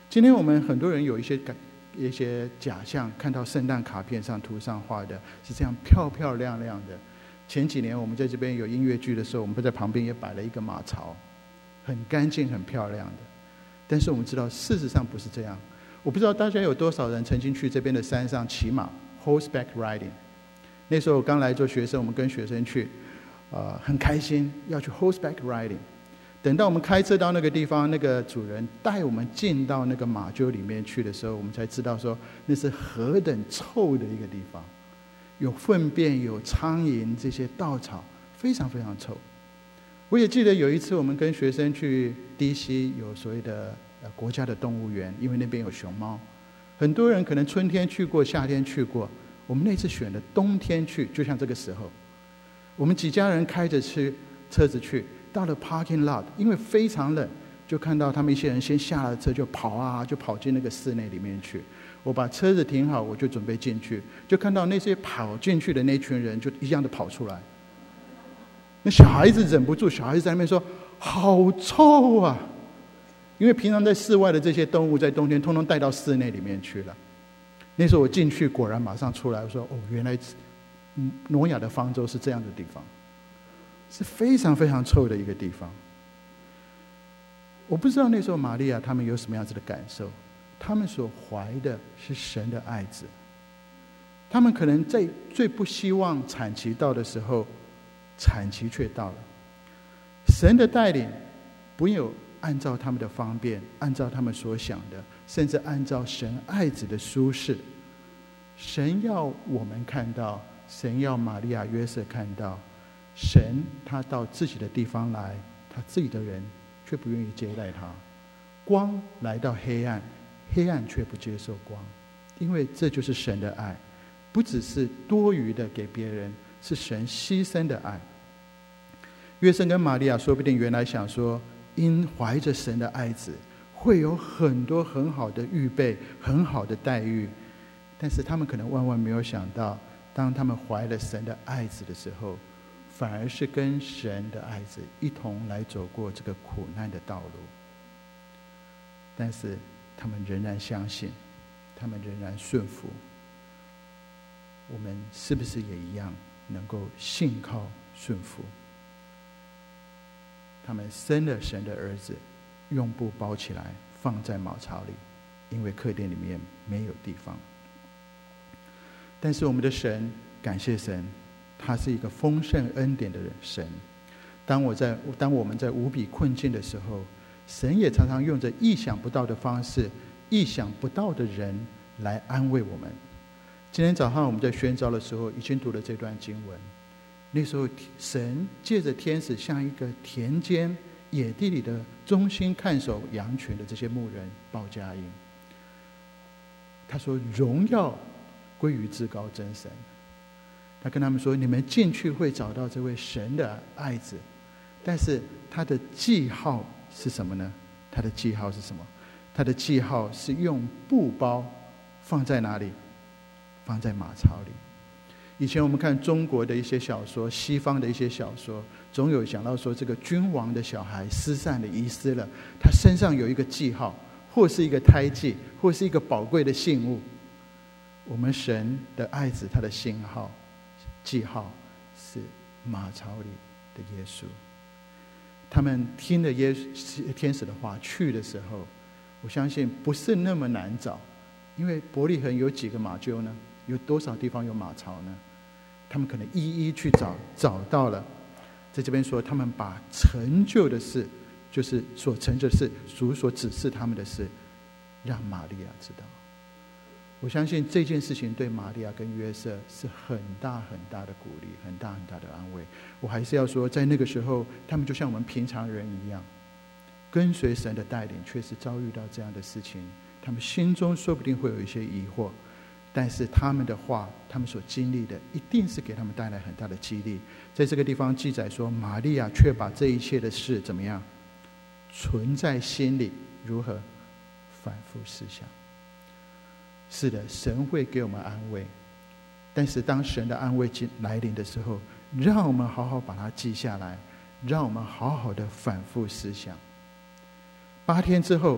今天我们很多人有一些假象，看到圣诞卡片上图上画的是这样漂漂亮亮的。前几年我们在这边有音乐剧的时候，我们在旁边也摆了一个马槽，很干净很漂亮的。但是我们知道事实上不是这样。我不知道大家有多少人曾经去这边的山上骑马 horseback riding。 那时候我刚来做学生，我们跟学生去很开心要去 horseback riding。 等到我们开车到那个地方，那个主人带我们进到那个马厩里面去的时候，我们才知道说那是何等臭的一个地方，有粪便有苍蝇，这些稻草非常非常臭。我也记得有一次我们跟学生去DC，有所谓的国家的动物园，因为那边有熊猫。很多人可能春天去过夏天去过，我们那次选的冬天去，就像这个时候我们几家人开着车子去，到了 parking lot， 因为非常冷，就看到他们一些人先下了车就跑进那个室内里面去。我把车子停好，我就准备进去，就看到那些跑进去的那群人就一样的跑出来。那小孩子忍不住，小孩子在那边说好臭啊，因为平常在室外的这些动物在冬天通通带到室内里面去了。那时候我进去，果然马上出来，我说原来挪亚的方舟是这样的地方，是非常非常臭的一个地方。我不知道那时候玛利亚他们有什么样子的感受，他们所怀的是神的爱子，他们可能在最不希望产期到的时候，产期却到了。神的带领不有按照他们的方便，按照他们所想的，甚至按照神爱子的舒适。神要我们看到，神要玛利亚约瑟看到，神他到自己的地方来，他自己的人却不愿意接待他。光来到黑暗，黑暗却不接受光，因为这就是神的爱，不只是多余的给别人，是神牺牲的爱。约瑟跟玛利亚说不定原来想说，因怀着神的爱子，会有很多很好的预备，很好的待遇。但是他们可能万万没有想到，当他们怀了神的爱子的时候，反而是跟神的爱子一同来走过这个苦难的道路。但是他们仍然相信，他们仍然顺服。我们是不是也一样能够信靠顺服？他们生了神的儿子，用布包起来放在马槽里，因为客店里面没有地方。但是我们的神，感谢神，他是一个丰盛恩典的神。当我们在无比困境的时候，神也常常用着意想不到的方式，意想不到的人来安慰我们。今天早上我们在宣召的时候已经读了这段经文。那时候神借着天使向一个田间野地里的忠心看守羊群的这些牧人报佳音。他说荣耀归于至高真神。他跟他们说，你们进去会找到这位神的爱子，但是他的记号是什么呢？他的记号是什么？他的记号是用布包，放在哪里？放在马槽里。以前我们看中国的一些小说，西方的一些小说，总有讲到说这个君王的小孩失散了遗失了，他身上有一个记号，或是一个胎记，或是一个宝贵的信物。我们神的爱子，他的信号记号是马槽里的耶稣。他们听了天使的话去的时候，我相信不是那么难找，因为伯利恒有几个马厩呢？有多少地方有马槽呢？他们可能一一去找到了。在这边说，他们把成就的事，就是所成就的事，主所指示他们的事，让玛利亚知道。我相信这件事情对玛利亚跟约瑟是很大很大的鼓励，很大很大的安慰。我还是要说，在那个时候，他们就像我们平常人一样，跟随神的带领，确实遭遇到这样的事情，他们心中说不定会有一些疑惑，但是他们的话，他们所经历的，一定是给他们带来很大的激励。在这个地方记载说，玛利亚却把这一切的事怎么样存在心里，如何反复思想。是的，神会给我们安慰，但是当神的安慰来临的时候，让我们好好把它记下来，让我们好好的反复思想。8天之后，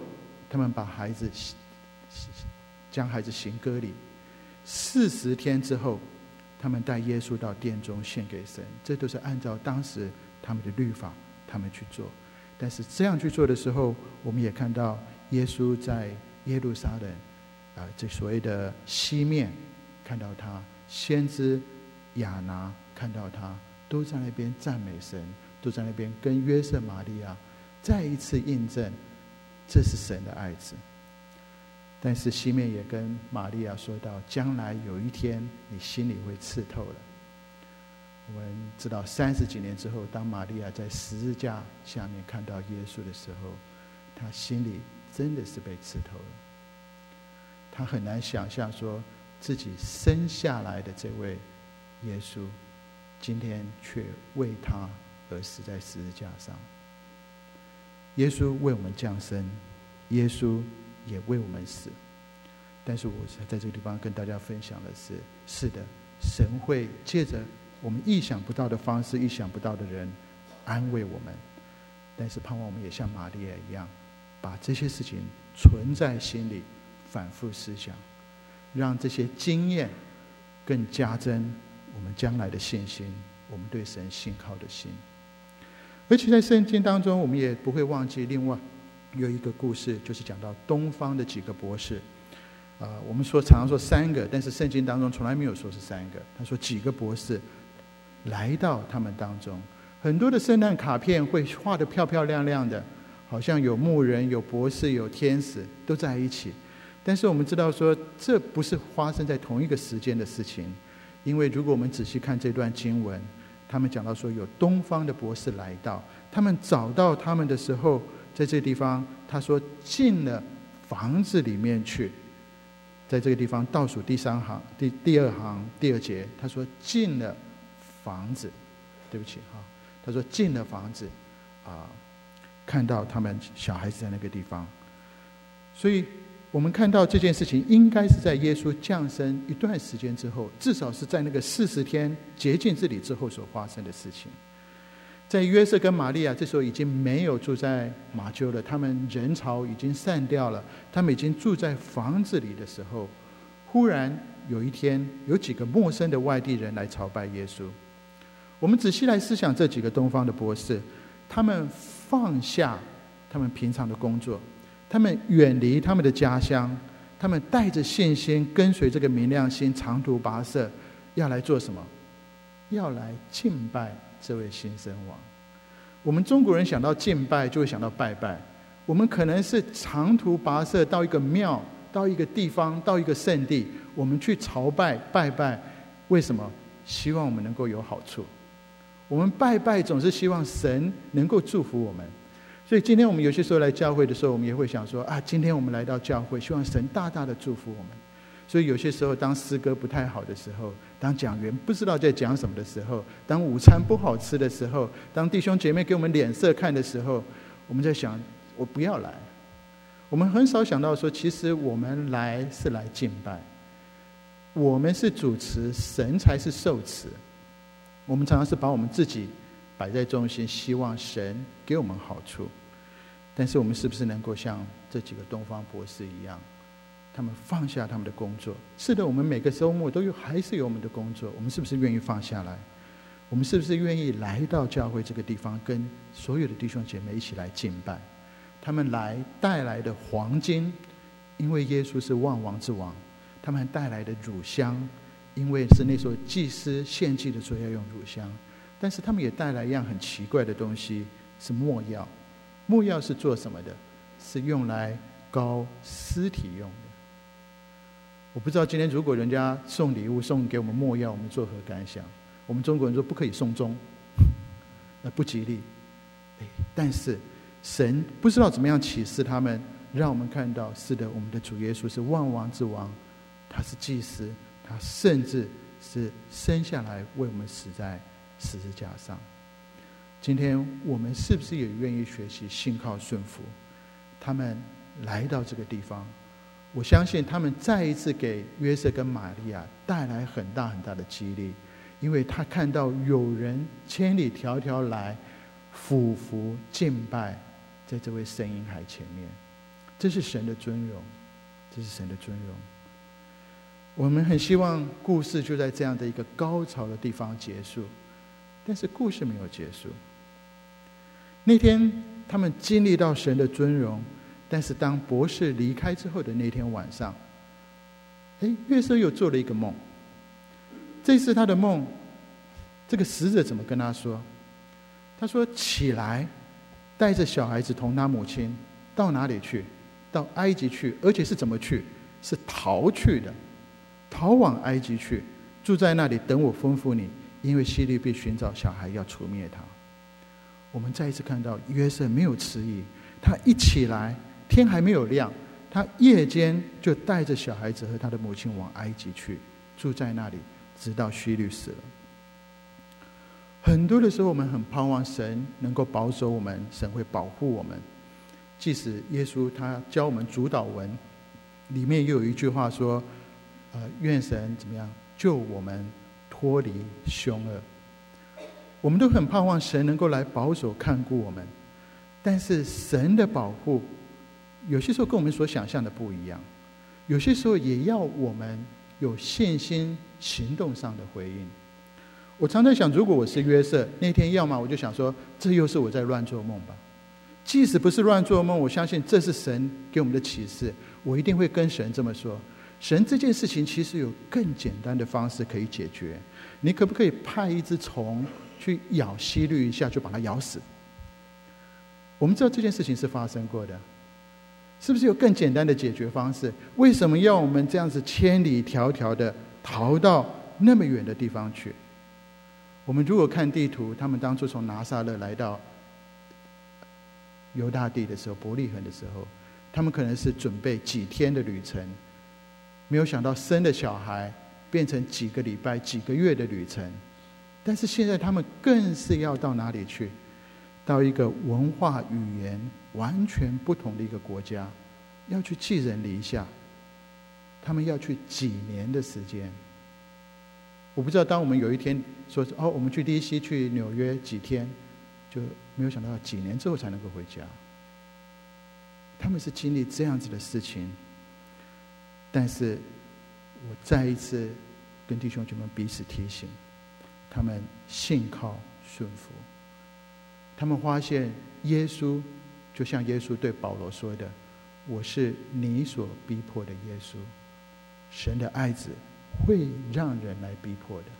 他们把孩子将孩子行割礼。40天之后，他们带耶稣到殿中献给神，这都是按照当时他们的律法他们去做。但是这样去做的时候，我们也看到耶稣在耶路撒冷这所谓的西面看到他，先知亚拿看到他，都在那边赞美神，都在那边跟约瑟玛利亚再一次印证这是神的爱子。但是西面也跟玛利亚说到，将来有一天你心里会刺透了。我们知道30几年之后，当玛利亚在十字架下面看到耶稣的时候，她心里真的是被刺透了。她很难想象说自己生下来的这位耶稣，今天却为她而死在十字架上。耶稣为我们降生，耶稣也为我们死。但是我在这个地方跟大家分享的是，是的，神会借着我们意想不到的方式，意想不到的人安慰我们。但是盼望我们也像玛利亚一样，把这些事情存在心里，反复思想，让这些经验更加增我们将来的信心，我们对神信靠的心。而且在圣经当中，我们也不会忘记另外有一个故事，就是讲到东方的几个博士。我们常常说3个，但是圣经当中从来没有说是3个，他说几个博士来到他们当中。很多的圣诞卡片会画得漂漂亮亮的，好像有牧人、有博士、有天使都在一起。但是我们知道说，这不是发生在同一个时间的事情，因为如果我们仔细看这段经文，他们讲到说有东方的博士来到，他们找到他们的时候，在这个地方他说进了房子里面去。在这个地方倒数第2行第2行第2节，他说进了房子，对不起哈，他说进了房子看到他们小孩子在那个地方。所以我们看到这件事情应该是在耶稣降生一段时间之后，至少是在那个40天洁净之礼之后所发生的事情。在约瑟跟玛利亚这时候已经没有住在马厩了，他们人潮已经散掉了，他们已经住在房子里的时候，忽然有一天有几个陌生的外地人来朝拜耶稣。我们仔细来思想这几个东方的博士，他们放下他们平常的工作，他们远离他们的家乡，他们带着信心跟随这个明亮星长途跋涉，要来做什么？要来敬拜这位新生王。我们中国人想到敬拜就会想到拜拜，我们可能是长途跋涉到一个庙，到一个地方，到一个圣地，我们去朝拜拜拜。为什么？希望我们能够有好处。我们拜拜总是希望神能够祝福我们。所以今天我们有些时候来教会的时候，我们也会想说今天我们来到教会，希望神大大的祝福我们。所以有些时候当诗歌不太好的时候，当讲员不知道在讲什么的时候，当午餐不好吃的时候，当弟兄姐妹给我们脸色看的时候，我们在想我不要来。我们很少想到说，其实我们来是来敬拜，我们是主持，神才是受持。我们常常是把我们自己摆在中心，希望神给我们好处。但是我们是不是能够像这几个东方博士一样，他们放下他们的工作？是的，我们每个周末还是有我们的工作，我们是不是愿意放下来？我们是不是愿意来到教会这个地方，跟所有的弟兄姐妹一起来敬拜？他们带来的黄金，因为耶稣是万王之王；他们带来的乳香，因为是那时候祭司献祭的时候要用乳香。但是他们也带来一样很奇怪的东西，是没药。没药是做什么的？是用来膏尸体用的。我不知道今天如果人家送礼物送给我们没药，我们作何感想？我们中国人说不可以送钟，那不吉利。但是神不知道怎么样启示他们，让我们看到，是的，我们的主耶稣是万王之王，他是祭司，他甚至是生下来为我们死在十字架上。今天我们是不是也愿意学习信靠顺服？他们来到这个地方，我相信他们再一次给约瑟跟玛利亚带来很大很大的激励，因为他看到有人千里迢迢来俯伏敬拜在这位圣婴孩前面。 这是神的尊荣，这是神的尊荣。我们很希望故事就在这样的一个高潮的地方结束，但是故事没有结束。那天他们经历到神的尊荣，但是当博士离开之后的那天晚上，约瑟又做了一个梦。这次他的梦，这个使者怎么跟他说？他说：起来，带着小孩子同他母亲到哪里去？到埃及去，而且是怎么去？是逃去的，逃往埃及去，住在那里等我吩咐你，因为希律必寻找小孩要除灭他。我们再一次看到约瑟没有迟疑，他一起来，天还没有亮，他夜间就带着小孩子和他的母亲往埃及去，住在那里，直到希律死了。很多的时候，我们很盼望神能够保守我们，神会保护我们。即使耶稣他教我们主祷文，里面又有一句话说：愿神怎么样救我们脱离凶恶。我们都很盼望神能够来保守看顾我们，但是神的保护有些时候跟我们所想象的不一样，有些时候也要我们有信心行动上的回应。我常常想，如果我是约瑟，那天要么我就想说，这又是我在乱做梦吧。即使不是乱做梦，我相信这是神给我们的启示，我一定会跟神这么说：神，这件事情其实有更简单的方式可以解决，你可不可以派一只虫去咬希律一下，就把它咬死？我们知道这件事情是发生过的，是不是有更简单的解决方式？为什么要我们这样子千里迢迢的逃到那么远的地方去？我们如果看地图，他们当初从拿撒勒来到犹大地的时候，伯利恒的时候，他们可能是准备几天的旅程，没有想到生的小孩变成几个礼拜、几个月的旅程。但是现在他们更是要到哪里去？到一个文化语言完全不同的一个国家，要去寄人篱下，他们要去几年的时间。我不知道当我们有一天说我们去DC去纽约几天，就没有想到几年之后才能够回家。他们是经历这样子的事情，但是我再一次跟弟兄姐妹彼此提醒，他们信靠顺服，他们发现耶稣就像耶稣对保罗说的：我是你所逼迫的耶稣。神的爱子会让人来逼迫的，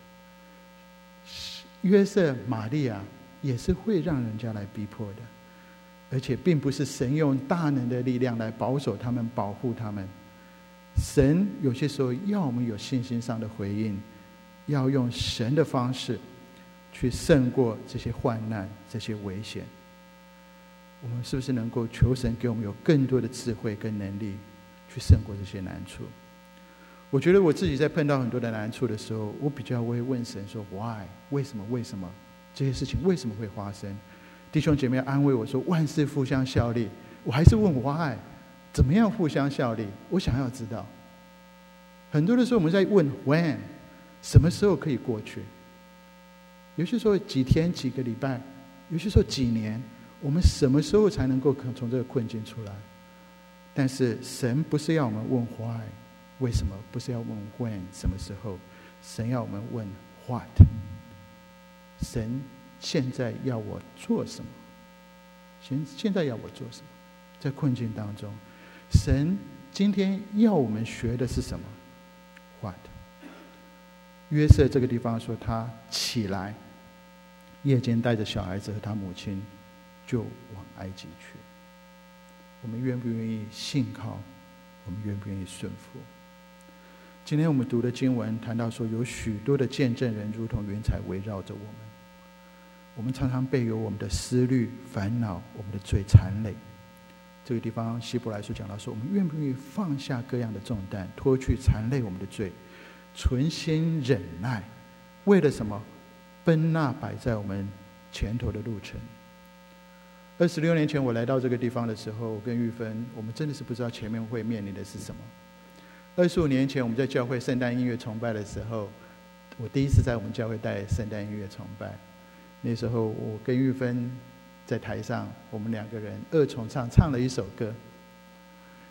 约瑟、玛利亚也是会让人家来逼迫的，而且并不是神用大能的力量来保守他们、保护他们。神有些时候要我们有信心上的回应，要用神的方式去胜过这些患难、这些危险。我们是不是能够求神给我们有更多的智慧跟能力，去胜过这些难处？我觉得我自己在碰到很多的难处的时候，我比较会问神说 ：Why？ 为什么？为什么这些事情为什么会发生？弟兄姐妹安慰我说：万事互相效力。我还是问 Why？ 怎么样互相效力？我想要知道。很多的时候我们在问 When？ 什么时候可以过去？有些时候几天、几个礼拜，有些时候几年，我们什么时候才能够从这个困境出来？但是神不是要我们问 Why？为什么？不是要问 when 什么时候？神要我们问 what？ 神现在要我做什么？现在要我做什么？在困境当中，神今天要我们学的是什么 ？what？ 约瑟这个地方说他起来，夜间带着小孩子和他母亲就往埃及去。我们愿不愿意信靠？我们愿不愿意顺服？今天我们读的经文谈到说，有许多的见证人如同云彩围绕着我们。我们常常被有我们的思虑、烦恼、我们的罪缠累。这个地方希伯来书讲到说，我们愿不愿意放下各样的重担，脱去缠累我们的罪，存心忍耐，为了什么？奔那摆在我们前头的路程。26年前我来到这个地方的时候，我跟玉芬，我们真的是不知道前面会面临的是什么。25年前我们在教会圣诞音乐崇拜的时候，我第一次在我们教会带圣诞音乐崇拜。那时候我跟玉芬在台上，我们两个人二重唱了一首歌。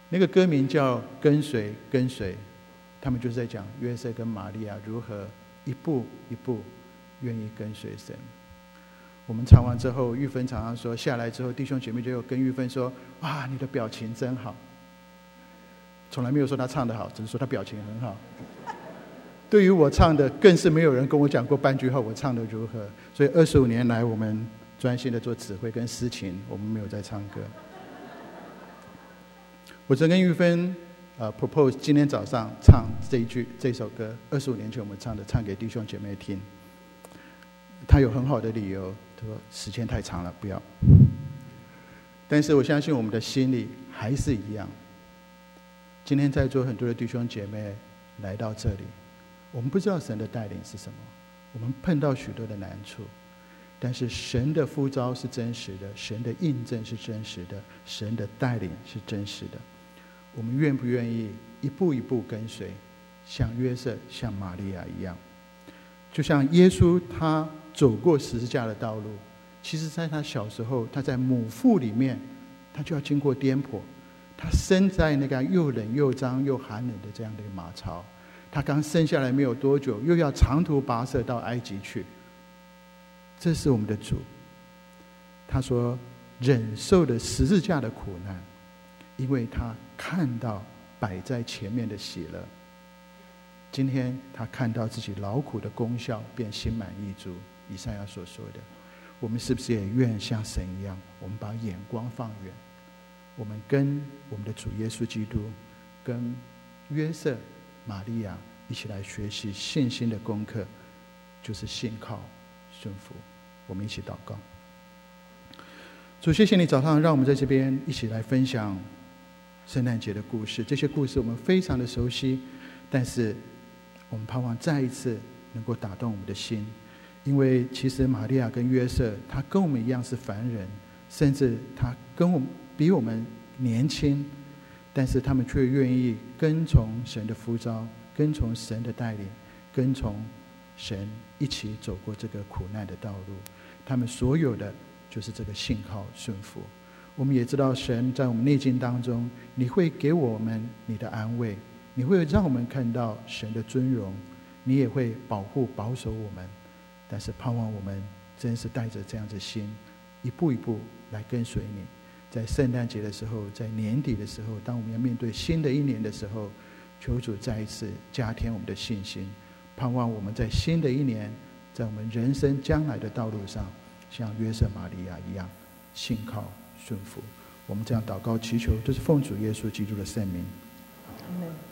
那个歌名叫《跟随跟随》，他们就是在讲约瑟跟玛利亚如何一步一步愿意跟随神。我们唱完之后，玉芬常常说，下来之后弟兄姐妹就有跟玉芬说，哇，你的表情真好。从来没有说他唱得好，只是说他表情很好。对于我唱的，更是没有人跟我讲过半句话我唱的如何。所以25年来，我们专心的做指挥跟司琴，我们没有在唱歌。我曾跟玉芬propose 今天早上唱这首歌，25年前我们唱的，唱给弟兄姐妹听。他有很好的理由，他说时间太长了，不要。但是我相信我们的心里还是一样。今天在座很多的弟兄姐妹来到这里，我们不知道神的带领是什么，我们碰到许多的难处，但是神的呼召是真实的，神的印证是真实的，神的带领是真实的。我们愿不愿意一步一步跟随，像约瑟像玛利亚一样？就像耶稣他走过十字架的道路，其实在他小时候，他在母腹里面，他就要经过颠簸。他生在那个又冷又脏又寒冷的这样的一个马槽，他刚生下来没有多久，又要长途跋涉到埃及去。这是我们的主，他说忍受了十字架的苦难，因为他看到摆在前面的喜乐。今天他看到自己劳苦的功效，便心满意足。以赛亚所说的，我们是不是也愿像神一样，我们把眼光放远，我们跟我们的主耶稣基督，跟约瑟、玛利亚一起来学习信心的功课，就是信靠、顺服。我们一起祷告。主，谢谢你早上让我们在这边一起来分享圣诞节的故事。这些故事我们非常的熟悉，但是我们盼望再一次能够打动我们的心，因为其实玛利亚跟约瑟，他跟我们一样是凡人，甚至他跟我们比我们年轻，但是他们却愿意跟从神的呼召，跟从神的带领，跟从神一起走过这个苦难的道路。他们所有的就是这个信靠顺服。我们也知道神在我们内境当中，你会给我们你的安慰，你会让我们看到神的尊荣，你也会保护保守我们。但是盼望我们真是带着这样的心，一步一步来跟随你。在圣诞节的时候，在年底的时候，当我们要面对新的一年的时候，求主再一次加添我们的信心，盼望我们在新的一年，在我们人生将来的道路上，像约瑟玛利亚一样信靠顺服。我们这样祷告祈求，这是奉主耶稣基督的圣名。阿们。